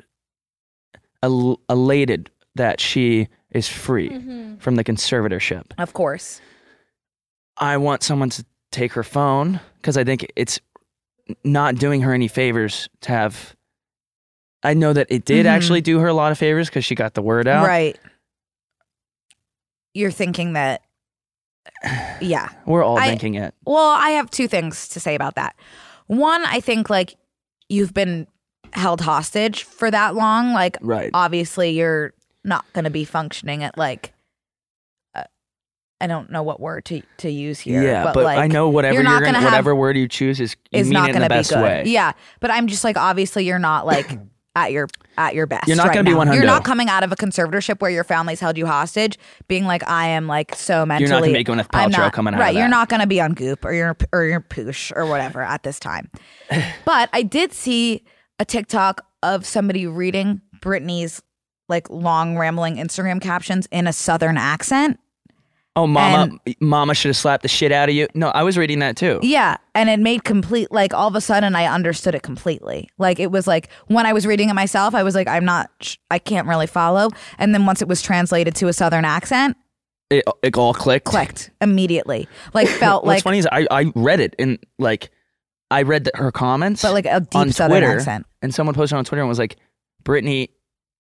el- elated that she is free from the conservatorship. Of course. I want someone to take her phone because I think it's not doing her any favors to have. I know that it did Mhm. actually do her a lot of favors because she got the word out. Right. You're thinking that yeah. We're all I- thinking it. Well, I have two things to say about that. One, I think like you've been held hostage for that long. Like, Right. obviously, you're not going to be functioning at like, uh, I don't know what word to to use here. Yeah, but, but like, I know whatever you're you're, not gonna, gonna have- whatever word you choose is you is mean not it in going the to be best good. way. Yeah, but I'm just like, obviously, you're not like at your at your best. You're not right gonna be now. one You're hundo. not coming out of a conservatorship where your family's held you hostage, being like, I am like so mentally. You're not gonna be Gwyneth I'm Paltrow not- coming out right. of that. You're not gonna be on Goop or your or your Poosh or whatever at this time. But I did see a TikTok of somebody reading Britney's like long rambling Instagram captions in a Southern accent. Oh, mama, mama should have slapped the shit out of you. No, I was reading that too. Yeah, and it made complete, like, all of a sudden I understood it completely. Like, it was like, when I was reading it myself, I was like, I'm not, sh- I can't really follow. And then once it was translated to a Southern accent, It, it all clicked. clicked immediately. Like, felt What's like, funny is I, I read it and like, I read the, her comments. but like a deep on Southern Twitter, accent. And someone posted on Twitter and was like, Britney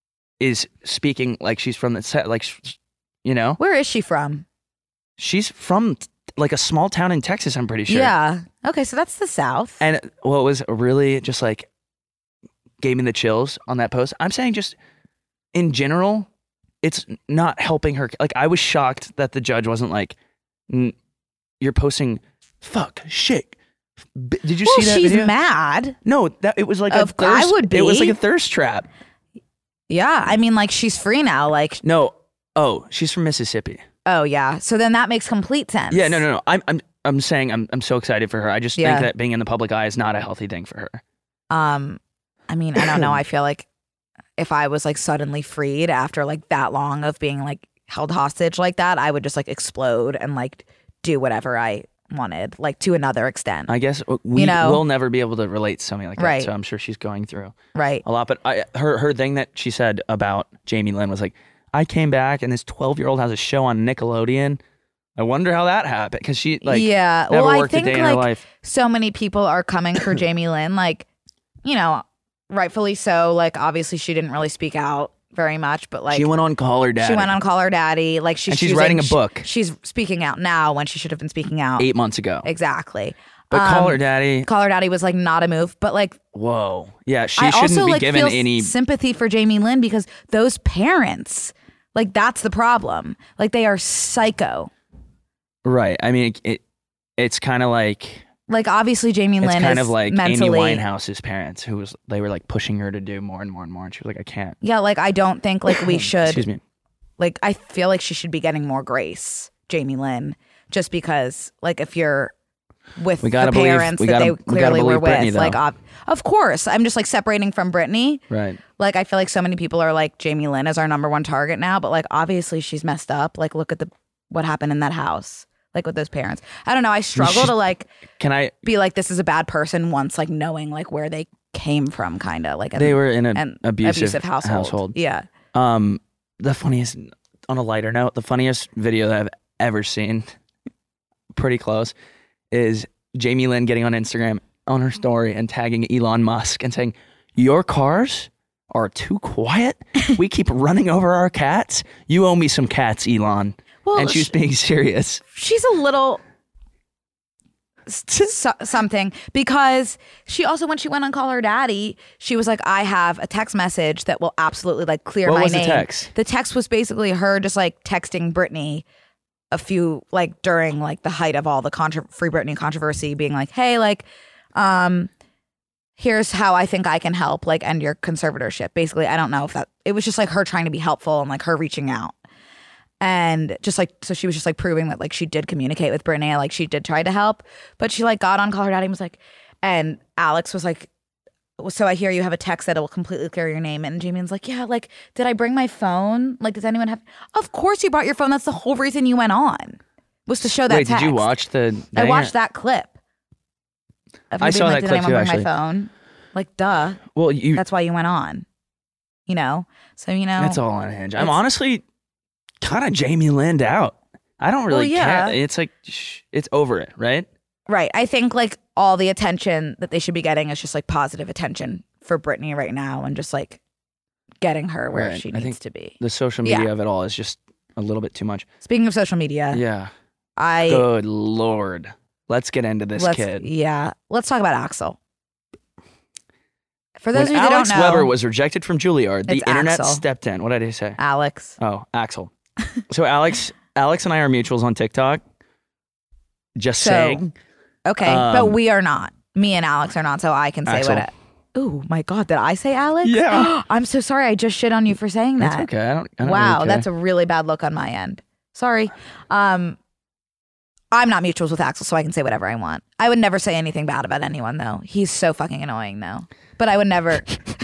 is speaking like she's from the set, like, sh- you know? Where is she from? She's from t- like a small town in Texas, I'm pretty sure. Yeah. Okay, so that's the South. And what was really just like gave me the chills on that post. I'm saying just in general, it's not helping her. Like I was shocked that the judge wasn't like, "N- you're posting fuck shit. B- Did you Well, see that she's video? mad. No, that it was like Of- a I thirst, would It was be. like a thirst trap. Yeah, I mean, like, she's free now. Like, No. Oh, she's from Mississippi. oh, yeah. So then that makes complete sense. Yeah, no, no, no. I'm, I'm, I'm saying I'm, I'm so excited for her. I just Yeah. think that being in the public eye is not a healthy thing for her. Um, I mean, I don't know. I feel like if I was like suddenly freed after like that long of being like held hostage like that, I would just like explode and like do whatever I wanted, like to another extent. I guess we You know? will never be able to relate to something like that. Right. So I'm sure she's going through Right. a lot. But I, her, her thing that she said about Jamie Lynn was like, I came back and this twelve year old has a show on Nickelodeon. I wonder how that happened because she like yeah. never Well, I worked think a day in her like life. so many people are coming for Jamie Lynn, like, you know, rightfully so. Like, obviously, she didn't really speak out very much, but like She went on Call Her Daddy she went on Call Her Daddy. Like, she's And she's choosing- writing a book. She's speaking out now when she should have been speaking out eight months ago. exactly. But Call Um, Her Daddy, Call Her Daddy was like not a move, but like whoa. Yeah, she I shouldn't also be like given feel any. sympathy for Jamie Lynn because those parents, like, that's the problem. Like, they are psycho. Right. I mean, it, it it's kind of like. Like, obviously, Jamie It's Lynn kind is of like mentally. Amy Winehouse's parents, who was they were like pushing her to do more and more and more, and she was like, "I can't." Yeah, like I don't think like we should. Excuse me. Like, I feel like she should be getting more grace, Jamie Lynn, just because like if you're with We gotta the believe- parents we that gotta- they we gotta clearly were believe Britney, with, though. like ob- of course, I'm just like separating from Britney. Right. Like, I feel like so many people are like Jamie Lynn is our number one target now, but like obviously she's messed up. Like, look at the what happened in that house, like with those parents. I don't know. I struggle to like Can I? be like this is a bad person once like knowing like where they came from, kind of like They were in an an abusive, household. household. Yeah. Um, the funniest, on a lighter note, the funniest video that I've ever seen, pretty close, is Jamie Lynn getting on Instagram on her story and tagging Elon Musk and saying, "Your cars are too quiet. We keep running over our cats. You owe me some cats, Elon." Well, And she's being serious. she's a little s- so- something because she also, when she went on Call Her Daddy, she was like, I have a text message that will absolutely like clear What my was the name. text? The text was basically her just like texting Britney a few like during like the height of all the contra- Free Britney controversy, being like, hey, like, um, here's how I think I can help like end your conservatorship. Basically, I don't know if that, it was just like her trying to be helpful and like her reaching out. And just like, so she was just like proving that like she did communicate with Britney, like she did try to help, but she like got on Call Her Daddy and was like, and Alex was like, so I hear you have a text that will completely clear your name. And Jamie's like, yeah, like, did I bring my phone? Like, does anyone have, of course you brought your phone. That's the whole reason you went on, was to show that Wait, text. did you watch the I thing? watched that clip. Of her I being saw like, that did clip anyone too, bring my actually. phone? Like, duh. Well, you, That's why you went on. You know? So, you know. that's all on Hinge. I'm It's- honestly kind of Jamie Lynned out. I don't really Well, yeah. care. It's like, shh, it's over it, right? Right. I think like all the attention that they should be getting is just like positive attention for Britney right now and just like getting her where Right. she I needs think to be. The social Yeah. media of it all is just a little bit too much. Speaking of social media, Yeah. I Good Lord. Let's get into this let's kid. yeah, let's talk about Axel. For those When of you that Alex don't know, Weber was rejected from Juilliard, the It's internet Axel. stepped in. What did I say? Alex. Oh, Axel. So Alex, Alex and I are mutuals on TikTok. Just So, saying. Okay, Um, but we are not. Me and Alex are not, so I can say Axel. what. Oh my God, did I say Alex? Yeah. I'm so sorry. I just shit on you for saying that. That's okay. I don't. I don't Wow, really care. that's a really bad look on my end. Sorry. Um, I'm not mutuals with Axel, so I can say whatever I want. I would never say anything bad about anyone, though. He's so fucking annoying, though. But I would never.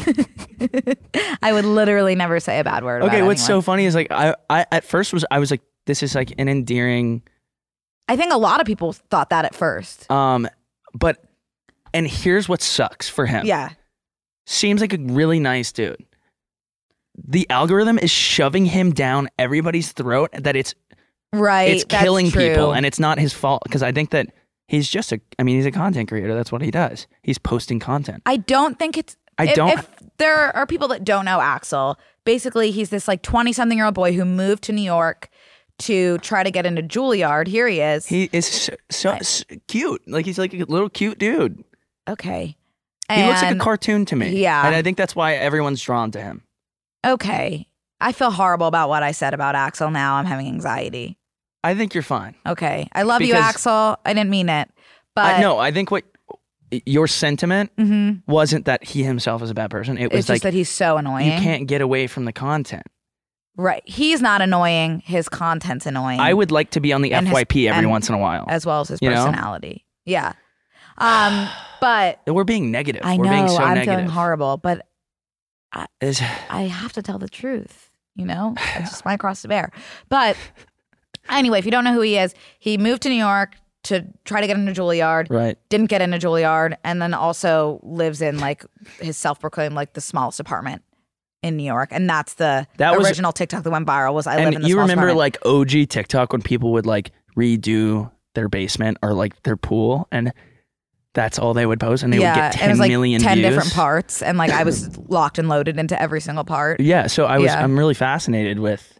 I would literally never say a bad word about Okay, what's anyone. so funny is like I, I at first was I was like, this is like an endearing, I think a lot of people thought that at first. um, but and here's what sucks for him. Yeah. Seems like a really nice dude. The algorithm is shoving him down everybody's throat that it's Right. it's that's killing true. people, and it's not his fault because I think that he's just a I mean he's a content creator. That's what he does. He's posting content. I don't think it's. I if, don't- If there are people that don't know Axel, basically he's this like twenty-something year old boy who moved to New York to try to get into Juilliard. Here he is. He is so, so, so cute. Like he's like a little cute dude. okay. He looks like a And- cartoon to me. Yeah. And I think that's why everyone's drawn to him. Okay. I feel horrible about what I said about Axel now. I'm having anxiety. I think you're fine. Okay. I love you, Because- Axel. I didn't mean it. But I, no, I think what your sentiment Mhm. wasn't that he himself is a bad person. It was It's like just that he's so annoying. you can't get away from the content. Right. He's not annoying. His content's annoying. I would like to be on the And his- F Y P every and- once in a while. as well as his You know? personality. Yeah. Um, but We're being negative. I We're know being so I'm negative. feeling horrible, but It's- I have to tell the truth. You know, it's just my cross to bear. But anyway, if you don't know who he is, he moved to New York to try to get into Juilliard. right. Didn't get into Juilliard, and then also lives in like his self-proclaimed like the smallest apartment in New York, and that's the That was- original TikTok that went viral. Was I live in And the you smallest remember apartment. like O G TikTok when people would like redo their basement or like their pool and that's all they would post and they yeah, would get and it ten was like million ten views. different parts, and like I was locked and loaded into every single part Yeah, so I was Yeah. I'm really fascinated with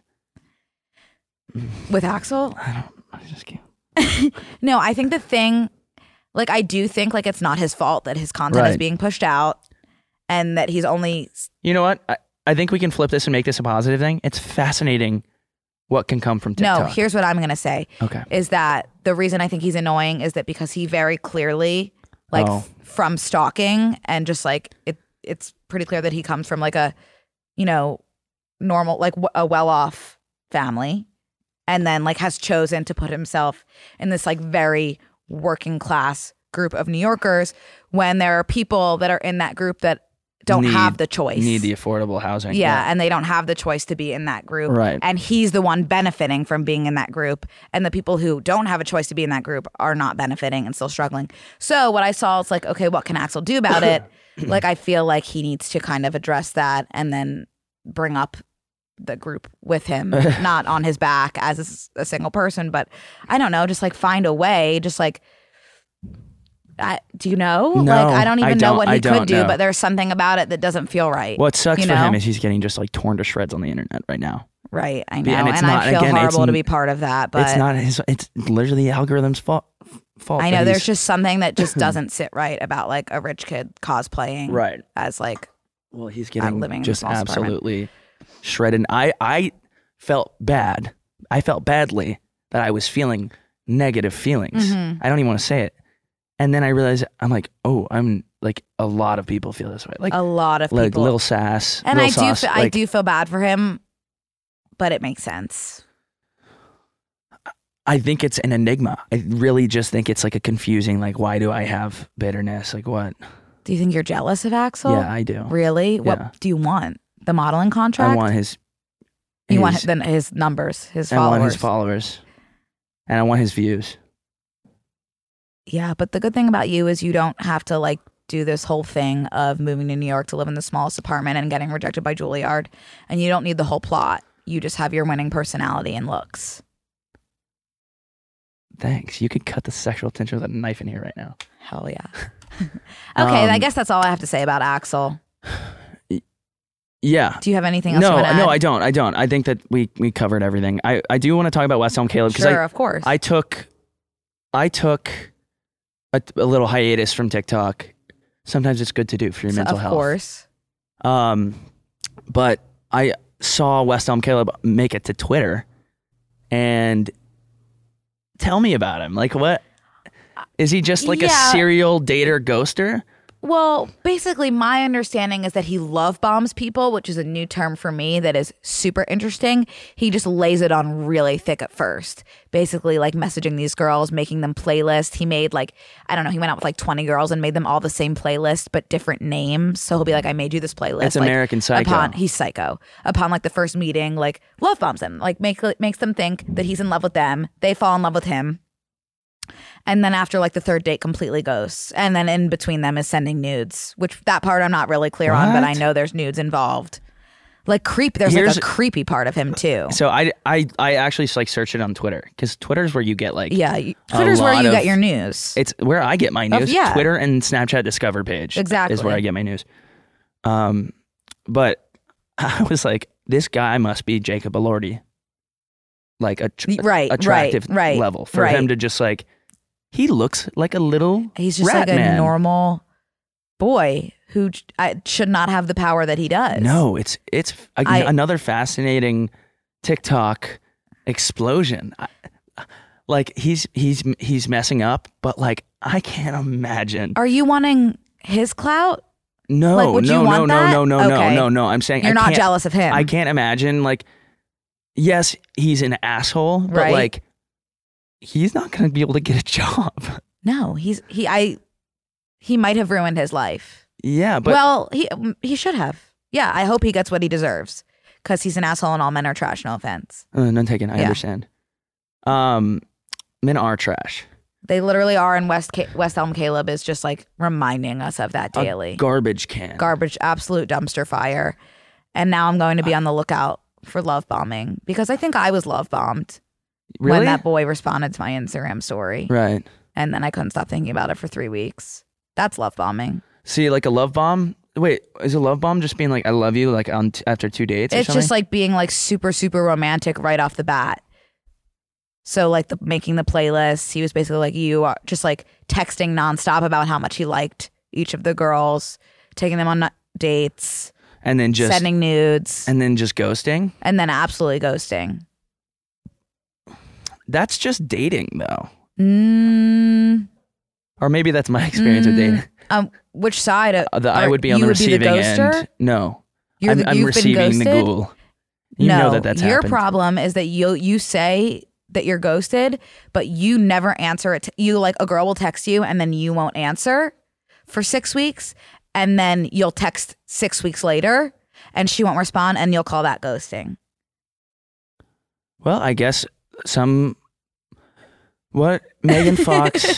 with Axel. I don't I just can't. No, I think the thing, like, I do think like it's not his fault that his content is Right. being pushed out, and that he's only You know what? I, I think we can flip this and make this a positive thing. It's fascinating what can come from TikTok. no. Here's what I'm gonna say Okay. is that the reason I think he's annoying is that because he very clearly, like, Oh. f- from stalking and just like it, it's pretty clear that he comes from like a, you know, normal like w- a well-off family, and then like has chosen to put himself in this like very working class group of New Yorkers when there are people that are in that group that don't Need- have the choice. Need the affordable housing. yeah, and they don't have the choice to be in that group. Right. And he's the one benefiting from being in that group. And the people who don't have a choice to be in that group are not benefiting and still struggling. So what I saw is like, okay, what can Axel do about it? Like, I feel like he needs to kind of address that and then bring up the group with him, not on his back as a s- a single person, but I don't know, just like find a way, just like, I, do you know? No, like, I don't I even know don't- what I he don't could do, know. but there's something about it that doesn't feel right. What sucks you for know? him is he's getting just like torn to shreds on the internet right now. Right, I know, Yeah, and and, it's not- I feel again, it's horrible to n- be part of that. But it's not his it's literally the algorithm's fault fault. I that know there's he's- just something that just doesn't sit right about like a rich kid cosplaying Right. as like Well, he's getting living in a just small apartment. absolutely shredded. I I felt bad. I felt badly that I was feeling negative feelings. Mhm. I don't even want to say it. And then I realized I'm like, oh, I'm like a lot of people feel this way. Like a lot of like people. Lil Sass. and Lil I do, Sauce, fe- I like, do feel bad for him, but it makes sense. I think it's an enigma. I really just think it's like a confusing. Like, why do I have bitterness? Like, what? Do you think you're jealous of Axel? Yeah, I do. Really? Yeah. What do you want? The modeling contract? I want his. you want his- then his numbers, his I followers. want his followers, and I want his views. Yeah, but the good thing about you is you don't have to like do this whole thing of moving to New York to live in the smallest apartment and getting rejected by Juilliard, and you don't need the whole plot. You just have your winning personality and looks. Thanks. You could cut the sexual tension with a knife in here right now. Hell yeah. Okay, I Um, guess that's all I have to say about Axel. Yeah. Do you have anything else No, you want to no, add? I don't. I don't. I think that we we covered everything. I, I do want to talk about West Elm Caleb because Sure, I of course. I took I took a, a little hiatus from TikTok. Sometimes it's good to do for your So, mental of health. course. Um, but I saw West Elm Caleb make it to Twitter, and tell me about him. Like, what is he? Just like Yeah. a serial dater ghoster? Well, basically, my understanding is that he love bombs people, which is a new term for me that is super interesting. He just lays it on really thick at first. Basically, like messaging these girls, making them playlists. He made like, I don't know, he went out with like twenty girls and made them all the same playlist, but different names. So he'll be like, I made you this playlist. It's like, American Psycho. Upon, he's psycho. Upon like the first meeting, like love bombs them, like make, makes them think that he's in love with them. They fall in love with him. And then after like the third date completely ghosts. And then in between them is sending nudes, which that part I'm not really clear on, but I What? know there's nudes involved. Like creep, there's Here's- like a creepy part of him too. So I, I, I actually like searched it on Twitter because Twitter's where you get like Yeah, you- a Twitter's where lot you of- get your news. It's where I get my news. yeah. Twitter and Snapchat Discover page Exactly. is where I get my news. Um, but I was like, this guy must be Jacob Elordi, like a tr- Right, attractive right, right, level for right. him to just like. He looks like a little. He's just rat like a man. normal boy who I, should not have the power that he does. No, it's it's a, I- another fascinating TikTok explosion. I, like he's he's he's messing up, but like I can't imagine. Are you wanting his clout? No, Like, would you no, no, want no, that? no, no, no, Okay. no, no. I'm saying You're I not can't- jealous of him. I can't imagine like. Yes, he's an asshole, but Right. like he's not going to be able to get a job. No, he's he I he might have ruined his life. Yeah, but well, he he should have. Yeah, I hope he gets what he deserves because he's an asshole and all men are trash. No offense. uh, none taken. I Yeah. understand. Um, men are trash. They literally are, and West Ca- West Elm Caleb is just like reminding us of that daily. A garbage can. Garbage, absolute dumpster fire. And now I'm going to be on the lookout for love bombing because I think I was love bombed Really? when that boy responded to my Instagram story, Right. and then I couldn't stop thinking about it for three weeks. That's love bombing. See, like a love bomb. Wait, is a love bomb just being like "I love you" like on t- after two dates? Or It's something? just like being like super, super romantic right off the bat. So like the making the playlist, he was basically like you are just like texting nonstop about how much he liked each of the girls, taking them on nu- dates, and then just sending nudes, and then just ghosting. and then absolutely ghosting. That's just dating, though, Mm, or maybe that's my experience with dating. um, which side? Uh, the, I are- would be on you the would be the receiving ghoster? end. No, You're I'm, the, I'm you've been receiving the ghosted? ghoul. You no, know that that's your happened. problem is that you you say that you're ghosted, but you never answer it. You like a girl will text you and then you won't answer for six weeks, and then you'll text six weeks later and she won't respond, and you'll call that ghosting. Well, I guess some. What Megan Fox,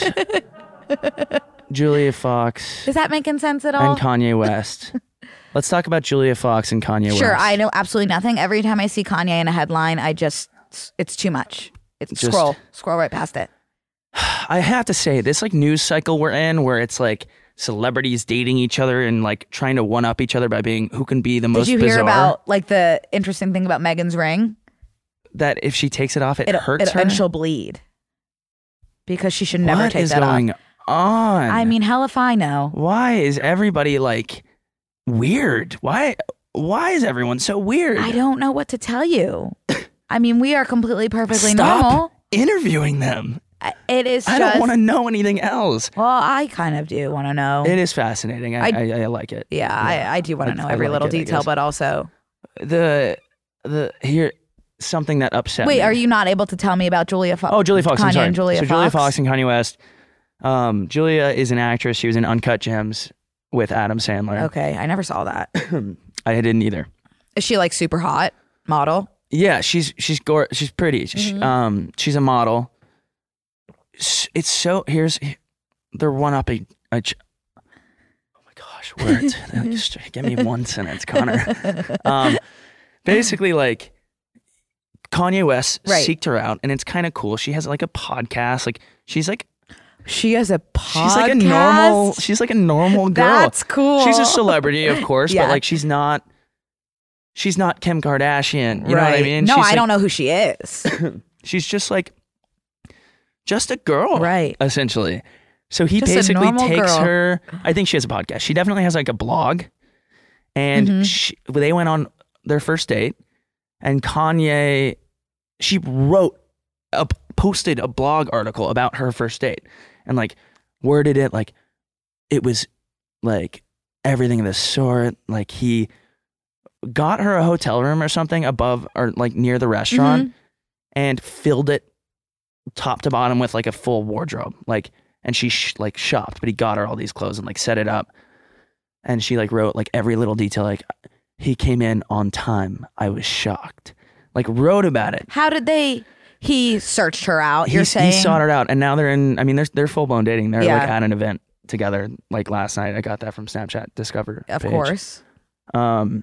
Julia Fox, Is that making sense at all? and Kanye West. Let's talk about Julia Fox and Kanye West. Sure, I know absolutely nothing. Every time I see Kanye in a headline, I just it's too much. It's Just- scroll scroll right past it. I have to say, this like news cycle we're in, where it's like celebrities dating each other and like trying to one up each other by being who can be the most Did you hear bizarre. about like the interesting thing about Megan's ring? that if she takes it off, it, It, hurts it, her. and she'll bleed because she should never What take is that going off. on? I mean, hell if I know. why is everybody like weird? Why? Why is everyone so weird? I don't know what to tell you. I mean, we are completely perfectly Stop normal. interviewing them. I- It is I just. don't want to know anything else. Well, I kind of do want to know. It is fascinating. I, I- I, I like it. yeah, I, I do want I- to know I every like little it, I detail, guess. but also. The the here something that upset Wait, me. are you not able to tell me about Julia Fox? Oh, Julia Fox. Kanye I'm sorry. and Julia so Fox? Julia Fox and Kanye West. Um, Julia is an actress. She was in Uncut Gems with Adam Sandler. Okay, I never saw that. I didn't either. Is she like super hot model? Yeah, she's she's gor- she's pretty. She- Mm-hmm. Um, she's a model. S- It's so here's they're one up a. a ch- oh my gosh, words! Just give me one sentence, Connor. Um, basically, like Kanye West Right. seeked her out, and it's kind of cool. She has like a podcast. Like she's like She has a podcast. she's like a normal. She's like a normal girl. That's cool. She's a celebrity, of course, Yeah. but like she's not. She's not Kim Kardashian. You know what I Right. mean? No, She's I like- don't know who she is. She's just like, just a girl, Right. Essentially. So he Just a basically normal takes girl. her. I think she has a podcast. She definitely has like a blog, and Mm-hmm. she, they went on their first date, and Kanye, she wrote, a, posted a blog article about her first date, and like worded it like it was like everything of the sort. Like he got her a hotel room or something above or like near the restaurant Mm-hmm. and filled it top to bottom with like a full wardrobe. Like, and she sh- like shopped, but he got her all these clothes and like set it up. And she like wrote like every little detail. Like he came in on time. I was shocked. Like wrote about it. How did they? He searched her out. You're he, saying he sought her out, and now they're in. I mean, they're they're full blown dating. They're Yeah. like at an event together. Like last night, I got that from Snapchat Discover. Of page. course. Um,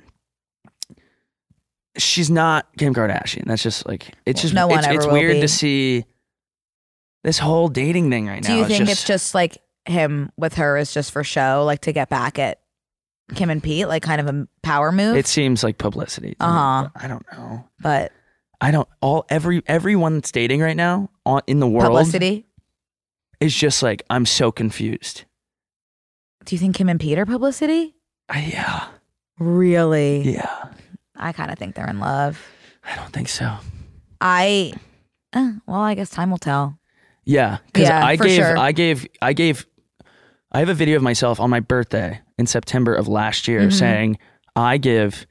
she's not Kim Kardashian. That's just like it's just No one it's, ever it's will weird be. to see this whole dating thing right now. Do you It's think just, it's just like him with her is just for show, like to get back at Kim and Pete, like kind of a power move? It seems like publicity. to me, Uh-huh. but I don't know. but I don't. All every everyone that's dating right now on in the world publicity. is just like I'm so confused. Do you think Kim and Pete are publicity? I, yeah, Really? yeah. I kind of think they're in love. I don't think so. I, uh, well, I guess time will tell. Yeah, because Yeah, I for gave, sure. I gave, I gave, I have a video of myself on my birthday in September of last year Mhm. saying I give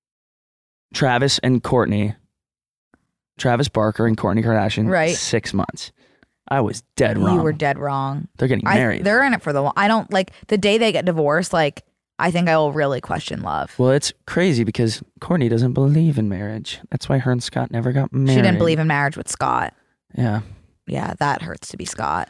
Travis and Courtney, Travis Barker and Kourtney Kardashian, Right. six months. I was dead wrong. You were dead wrong. They're getting I, married. they're in it for the long. I don't like the day they get divorced. Like I think I will really question love. well, it's crazy because Courtney doesn't believe in marriage. That's why her and Scott never got married. She didn't believe in marriage with Scott. Yeah, Yeah, that hurts to be Scott.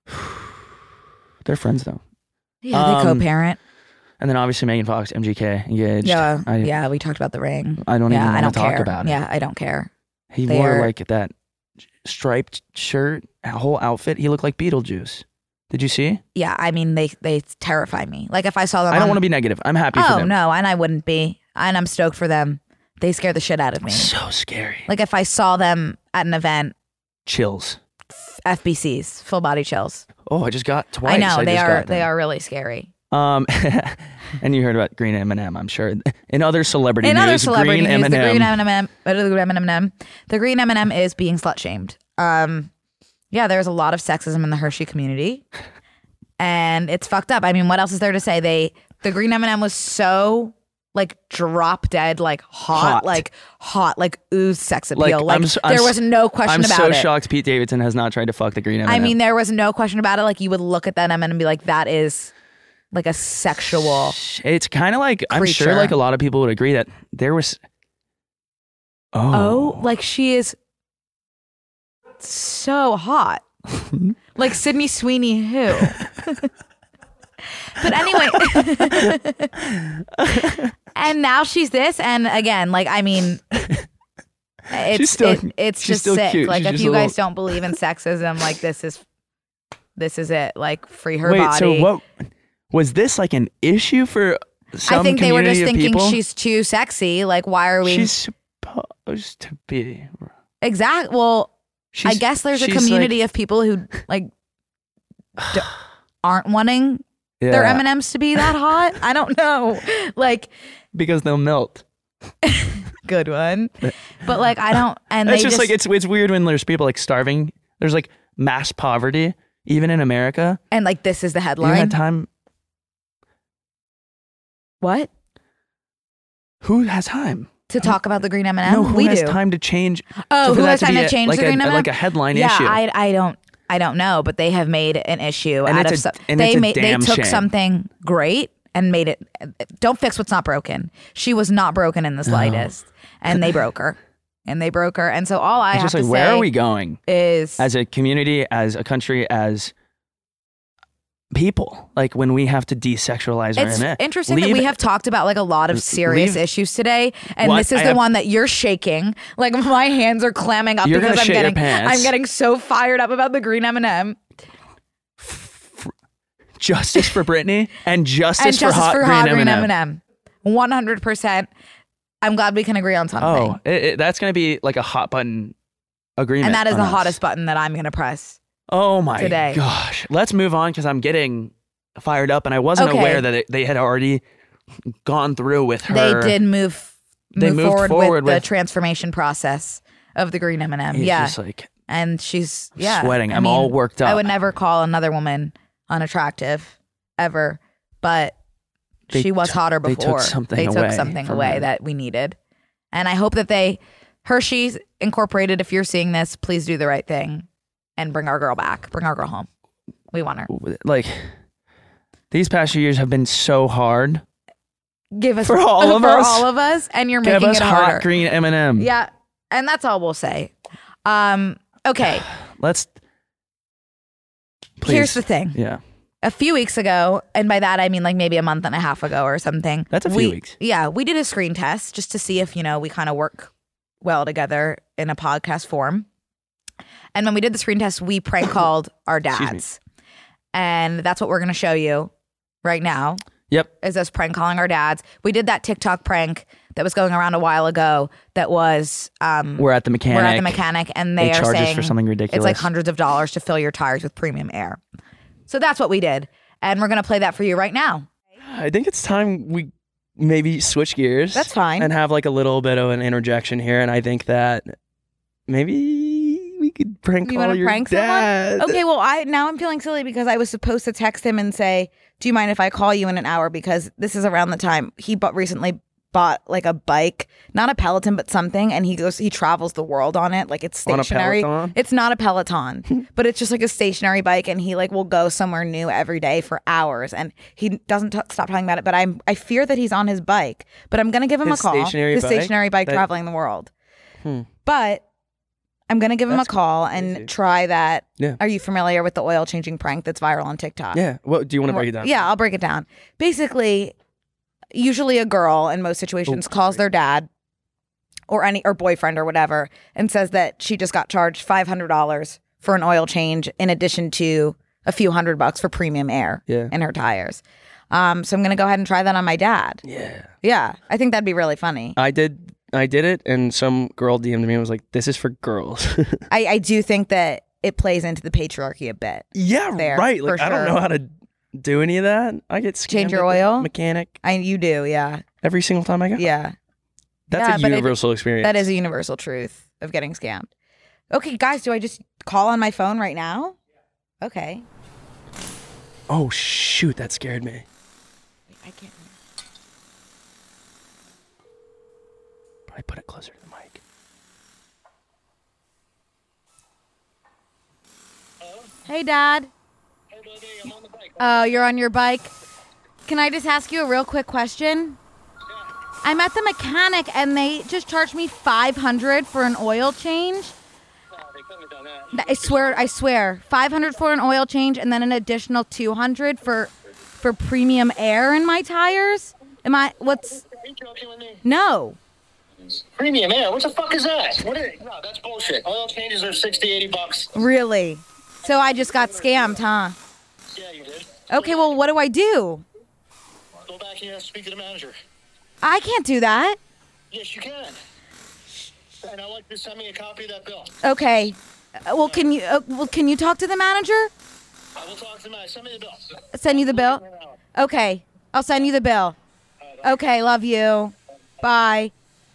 they're friends though. Yeah, Um, they co-parent. And then obviously Megan Fox, M G K, engaged. Yeah, I, yeah. We talked about the ring. I don't yeah, even I want don't to talk care. about it. Yeah, I don't care. He They wore are- like that striped shirt, a whole outfit. He looked like Beetlejuice. Did you see? Yeah, I mean they they terrify me. Like if I saw them, I don't on- want to be negative. I'm happy for Oh them. no, and I wouldn't be. And I'm stoked for them. They scare the shit out of me. So scary. Like if I saw them at an event, Chills. F B Cs, full body chills. Oh, I just got twice. I know they just are got them. they are really scary. Um, and you heard about Green M and M, I'm sure. In other celebrity In news, other celebrity Green news, M and the green M. M and M, uh, the green M and M, the green M and M is being slut shamed. Um, yeah, there's a lot of sexism in the Hershey community, and it's fucked up. I mean, what else is there to say? They the green M and M was so like drop dead, like hot, Hot. like hot, like ooze sex Like, appeal. Like, I'm s- I'm there s- was no question I'm about so it. shocked Pete Davidson has not tried to fuck the Green M and M. I mean, there was no question about it. Like you would look at that M and M and be like, that is like a sexual. it's kind of like, I'm sure creature. like a lot of people would agree that there was, oh. Oh, like she is so hot. Like Sydney Sweeney who? But anyway. And now she's this, and again, like I mean it's She's still- it- it's she's just still sick. cute. Like She's if just you a guys little- don't believe in sexism, like this is this is it. Like free her Wait, body. so what, was this like an issue for some I think they were just community of thinking people? she's too sexy. Like why are we She's supposed to be. exact well I She's- guess there's a she's community like- of people who like d- aren't wanting their Yeah, M and M's to be that hot. I don't know. Like because they'll melt. good one. But like I don't and It's they just, just like it's it's weird when there's people like starving. There's like mass poverty even in America. and like this is the You headline. had time. What? Who has time? To talk about the green M and M? No, who we has do. time to change? Oh, for who that has time be to a- change like the a, green M and M? like a headline yeah, issue? I I don't I don't know, but they have made an issue And out it's of a- so, and they it's a made they damn took shame. something great and made it don't fix what's not broken. She was not broken in the slightest. And they broke her. And they broke her. And so all I It's have just like, to where say are we going is as a community, as a country, as people? Like when we have to desexualize our it's image. interesting Leave- that we have talked about like a lot of serious leave- issues today, and Well, this is I the have- one that you're shaking. Like my hands are clamming up You're because gonna I'm shit your getting pants. I'm getting so fired up about the green M and M justice for Britney and justice, and justice for hot for green hot green M M and and M. M. one hundred percent. I'm glad we can agree on something. Oh, it, it, that's gonna be like a hot button agreement, and that is on the us. hottest button that I'm gonna press. Oh my today. gosh! Let's move on because I'm getting fired up, and I wasn't Okay. aware that it, they had already gone through with her. They did move They move moved forward, forward with, with- the transformation process of the green M and M. He's Yeah, just like and she's yeah sweating. I I'm mean, all worked up. I would never call another woman unattractive ever, but They she was took- hotter they before. took something They took away something from away her. that we needed. And I hope that they, Hershey's Incorporated, if you're seeing this, please do the right thing and bring our girl back. Bring our girl home. We want her. Like, these past few years have been so hard. Give us For all of for us. all of us, and you're Give making us it hot harder. green M and M. Yeah, and that's all we'll say. Um, okay, Let's. Please. here's the thing. Yeah. A few weeks ago, and by that I mean like maybe a month and a half ago or something. That's a few we, weeks. Yeah, we did a screen test just to see if, you know, we kind of work well together in a podcast form. And when we did the screen test, we prank called our Excuse me. dads. And that's what we're going to show you right now. Yep. Is us prank calling our dads. We did that TikTok prank that was going around a while ago that was um We're at the mechanic. we're at the mechanic and they, They are charge us saying for something ridiculous. it's like hundreds of dollars to fill your tires with premium air. So that's what we did. And we're going to play that for you right now. I think it's time we maybe switch gears. That's fine. And have like a little bit of an interjection here. And I think that maybe we could prank You call want to your prank dad. someone? Okay, well, I now I'm feeling silly because I was supposed to text him and say, "Do you mind if I call you in an hour?" Because this is around the time he bought recently bought like a bike, not a Peloton, but something, and he goes he travels the world on it. Like it's On a stationary. Peloton? It's not a Peloton, but it's just like a stationary bike, and he like will go somewhere new every day for hours, and he doesn't t- stop talking about it. But I'm I fear that he's on his bike, but I'm gonna give him His a call. stationary his bike? stationary bike That- traveling the world, Hmm. but. I'm going to give him That's a call and crazy. try that. Yeah. Are you familiar with the oil changing prank that's viral on TikTok? Yeah. Well, do you want to break it down? Yeah, I'll break it down. Basically, usually a girl in most situations Oh, calls their dad or any or boyfriend or whatever and says that she just got charged five hundred dollars for an oil change in addition to a few hundred bucks for premium air Yeah. in her tires. Um, so I'm going to go ahead and try that on my dad. Yeah. Yeah, I think that'd be really funny. I did. I did it, and some girl D M'd me and was like, "This is for girls." I, I do think that it plays into the patriarchy a bit. yeah, There, right. Like for I don't sure. know how to do any of that. I get scammed Change your at the oil? mechanic I you do, yeah, every single time I go. yeah. That's Yeah, a but it- universal experience. That is a universal truth of getting scammed. Okay, guys, do I just call on my phone right now? Okay. Oh shoot, that scared me. I can't. Probably put it closer to the mic. Hey, Dad. Oh, you're on your bike. Can I just ask you a real quick question? I'm at the mechanic and they just charged me five hundred for an oil change. I swear, I swear, five hundred for an oil change and then an additional two hundred for for premium air in my tires. Am I? What's? Are you joking with me? No. Premium air? What the fuck is that? What is, no, that's bullshit. Oil changes are sixty, eighty bucks. Really? So I just got scammed, huh? Yeah, you did. Okay, well, what do I do? Go back here and speak to the manager. I can't do that. Yes, you can. And I'd like you to send me a copy of that bill. Okay. Uh, Well, can you? Uh, well, can you talk to the manager? I will talk to the manager. Send me the bill. Send you the bill. Okay, I'll send you the bill. Okay, love you. Bye.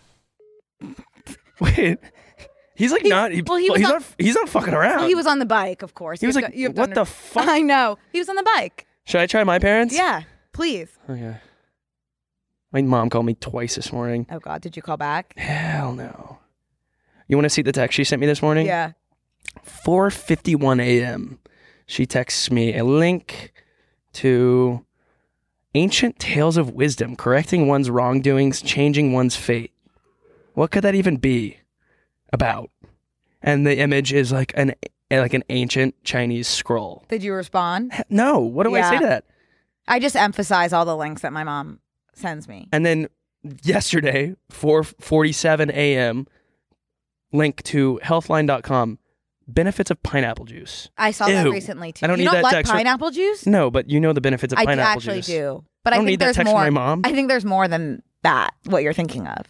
Wait, he's like not. He, well, he was he's on- not. He's not fucking around. Well, he was on the bike, of course. He was You like, have to- you have to "What the under- fuck?" I know. He was on the bike. Should I try my parents? Yeah, please. Okay. My mom called me twice this morning. Oh God, did you call back? Hell no. You want to see the text she sent me this morning? Yeah. four fifty-one a.m. She texts me a link to Ancient Tales of Wisdom, correcting one's wrongdoings, changing one's fate. What could that even be about? And the image is like an like an ancient Chinese scroll. Did you respond? No, what do I say Yeah. to that? I just emphasize all the links that my mom sends me. And then yesterday, four forty-seven a.m., link to healthline dot com, benefits of pineapple juice. I saw that Ew. recently too. I don't you need don't that like text. pineapple juice? No, but you know the benefits of I pineapple actually juice. do, but I I, don't think need that there's text from more. my mom. I think there's more than that. What you're thinking of,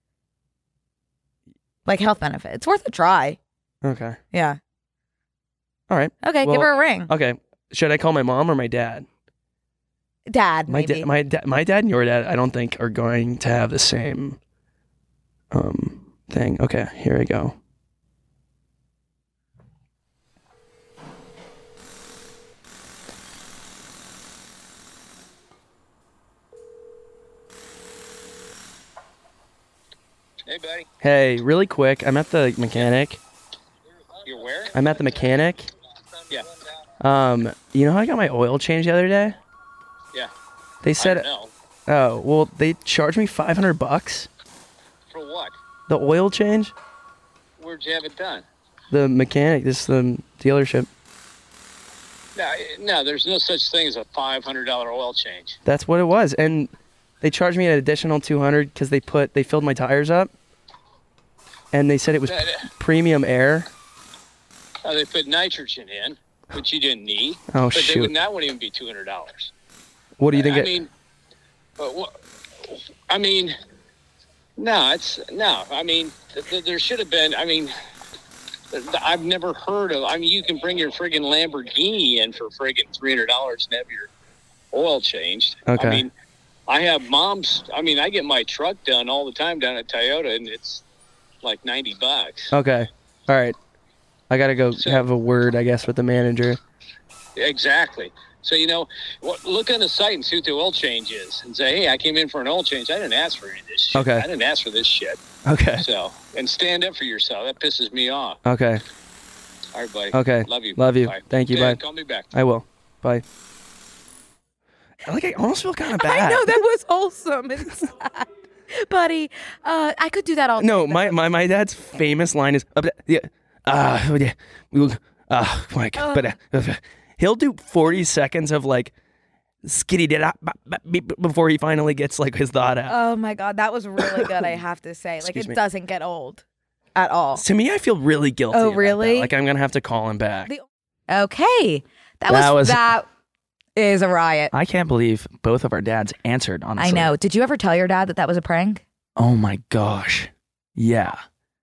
like health benefit. It's worth a try. Okay. Yeah. All right. Okay, Well, give her a ring. Okay. Should I call my mom or my dad? Dad, My maybe. da- my da- my dad and your dad, I don't think are going to have the same um thing. Okay, here we go. Hey, buddy. Hey, really quick, I'm at the mechanic. You're where? I'm at the mechanic. Yeah. Um, you know how I got my oil change the other day? Yeah. They said, I don't know. oh, well, they charged me five hundred bucks. For what? The oil change? Where'd you have it done? The mechanic, this is the dealership. No, no, there's no such thing as a five hundred dollars oil change. That's what it was. And they charged me an additional two hundred because they put, they filled my tires up. And they said it was That- premium air. Uh, they put nitrogen in, which you didn't need. Oh, but shoot. They would, that wouldn't even be two hundred dollars. What do you think? I it, mean, but what, I mean, no, it's no. I mean, th- th- there should have been. I mean, th- th- I've never heard of. I mean, you can bring your friggin' Lamborghini in for friggin' three hundred dollars and have your oil changed. Okay. I mean, I have mom's. I mean, I get my truck done all the time down at Toyota, and it's like ninety bucks. okay. All right. I got to go So- have a word, I guess, with the manager. Exactly. So, you know, what, look on the site and see what the oil change is and say, hey, I came in for an oil change. I didn't ask for any of this shit. Okay. I didn't ask for this shit. Okay. So, and stand up for yourself. That pisses me off. Okay. All right, buddy. Okay. Love you. Love you. Bye. Thank you. Okay, Bye. Call me back. I will. Bye. Like, I almost feel kind of bad. I know that was wholesome and sad. Buddy, uh, I could do that all No, day. my, my, my dad's famous line is, uh, yeah, uh, oh, yeah, we will, uh, my God, but, uh, uh, he'll do forty seconds of like, skitty did before he finally gets like his thought out. Oh my God, that was really good, I have to say. Like, Excuse it me. doesn't get old at all. To me, I feel really guilty. Oh, about really? that. Like, I'm going to have to call him back. The- Okay. That was, That was- that is a riot. I can't believe both of our dads answered, honestly. I know. Did you ever tell your dad that that was a prank? Oh my gosh. Yeah.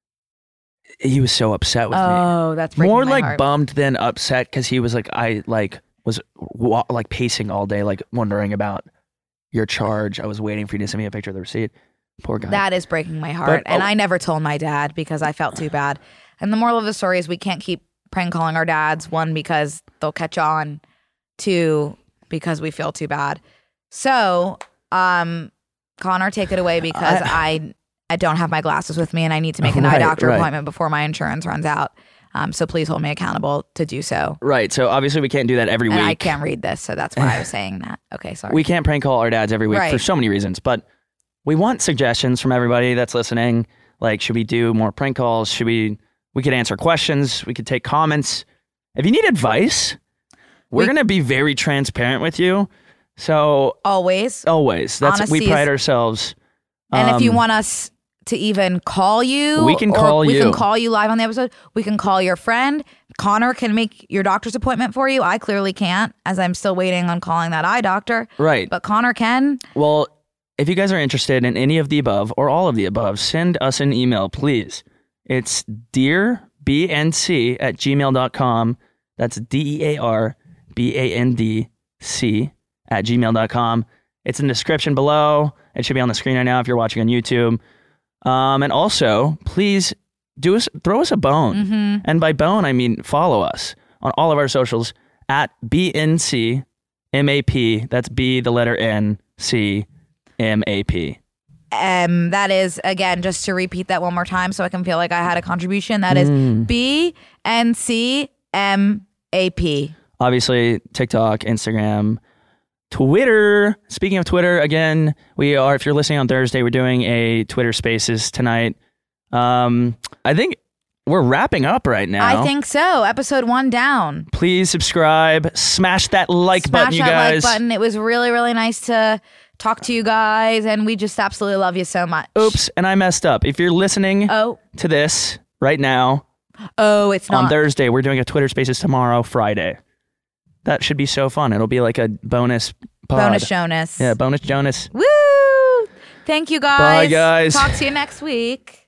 He was so upset with me. Oh, that's breaking More my like heart. bummed than upset because he was like, I like was wa- like pacing all day, like wondering about your charge. I was waiting for you to send me a picture of the receipt. Poor guy. That is breaking my heart. But- and oh. I never told my dad because I felt too bad. And the moral of the story is we can't keep prank calling our dads. One, because they'll catch on. Two, because we feel too bad. So, um, Connor, take it away because I I don't have my glasses with me and I need to make an eye Right, doctor right. appointment before my insurance runs out. Um, so please hold me accountable to do so. Right. So obviously we can't do that every And week. I can't read this, so that's why I was saying that. Okay, sorry. We can't prank call our dads every week for Right. so many reasons, but we want suggestions from everybody that's listening. Like, should we do more prank calls? Should we, we could answer questions. We could take comments. If you need advice, we're We- going to be very transparent with you. So Always. always, that's, Honesty we is- pride ourselves. And if you Um, want us to even call you, We can or call we you. can call you live on the episode. We can call your friend. Connor can make your doctor's appointment for you. I clearly can't, as I'm still waiting on calling that eye doctor. Right. But Connor can. Well, if you guys are interested in any of the above or all of the above, send us an email, please. It's dearbnc at gmail dot com. That's D E A R B A N D C at gmail dot com. It's in the description below. It should be on the screen right now if you're watching on YouTube. Um, and also, please do us throw us a bone. Mm-hmm. And by bone, I mean follow us on all of our socials at B N C M A P. That's B, the letter N, C, M A P. Um, that is, again, just to repeat that one more time so I can feel like I had a contribution. That is Mm. B N C M A P. Obviously, TikTok, Instagram, Twitter. Speaking of Twitter, again, we are, if you're listening on Thursday, we're doing a Twitter Spaces tonight. Um, I think we're wrapping up right now. I think so. Episode one down. Please subscribe, smash that like Smash button, you that guys. like button. It was really, really nice to talk to you guys, and we just absolutely love you so much. Oops, and I messed up. If you're listening Oh, to this right now, oh, it's on not. Thursday, we're doing a Twitter Spaces tomorrow, Friday. That should be so fun. It'll be like a bonus pod. Bonus Jonas. Yeah, bonus Jonas. Woo! Thank you guys. Bye, guys. Talk to you next week.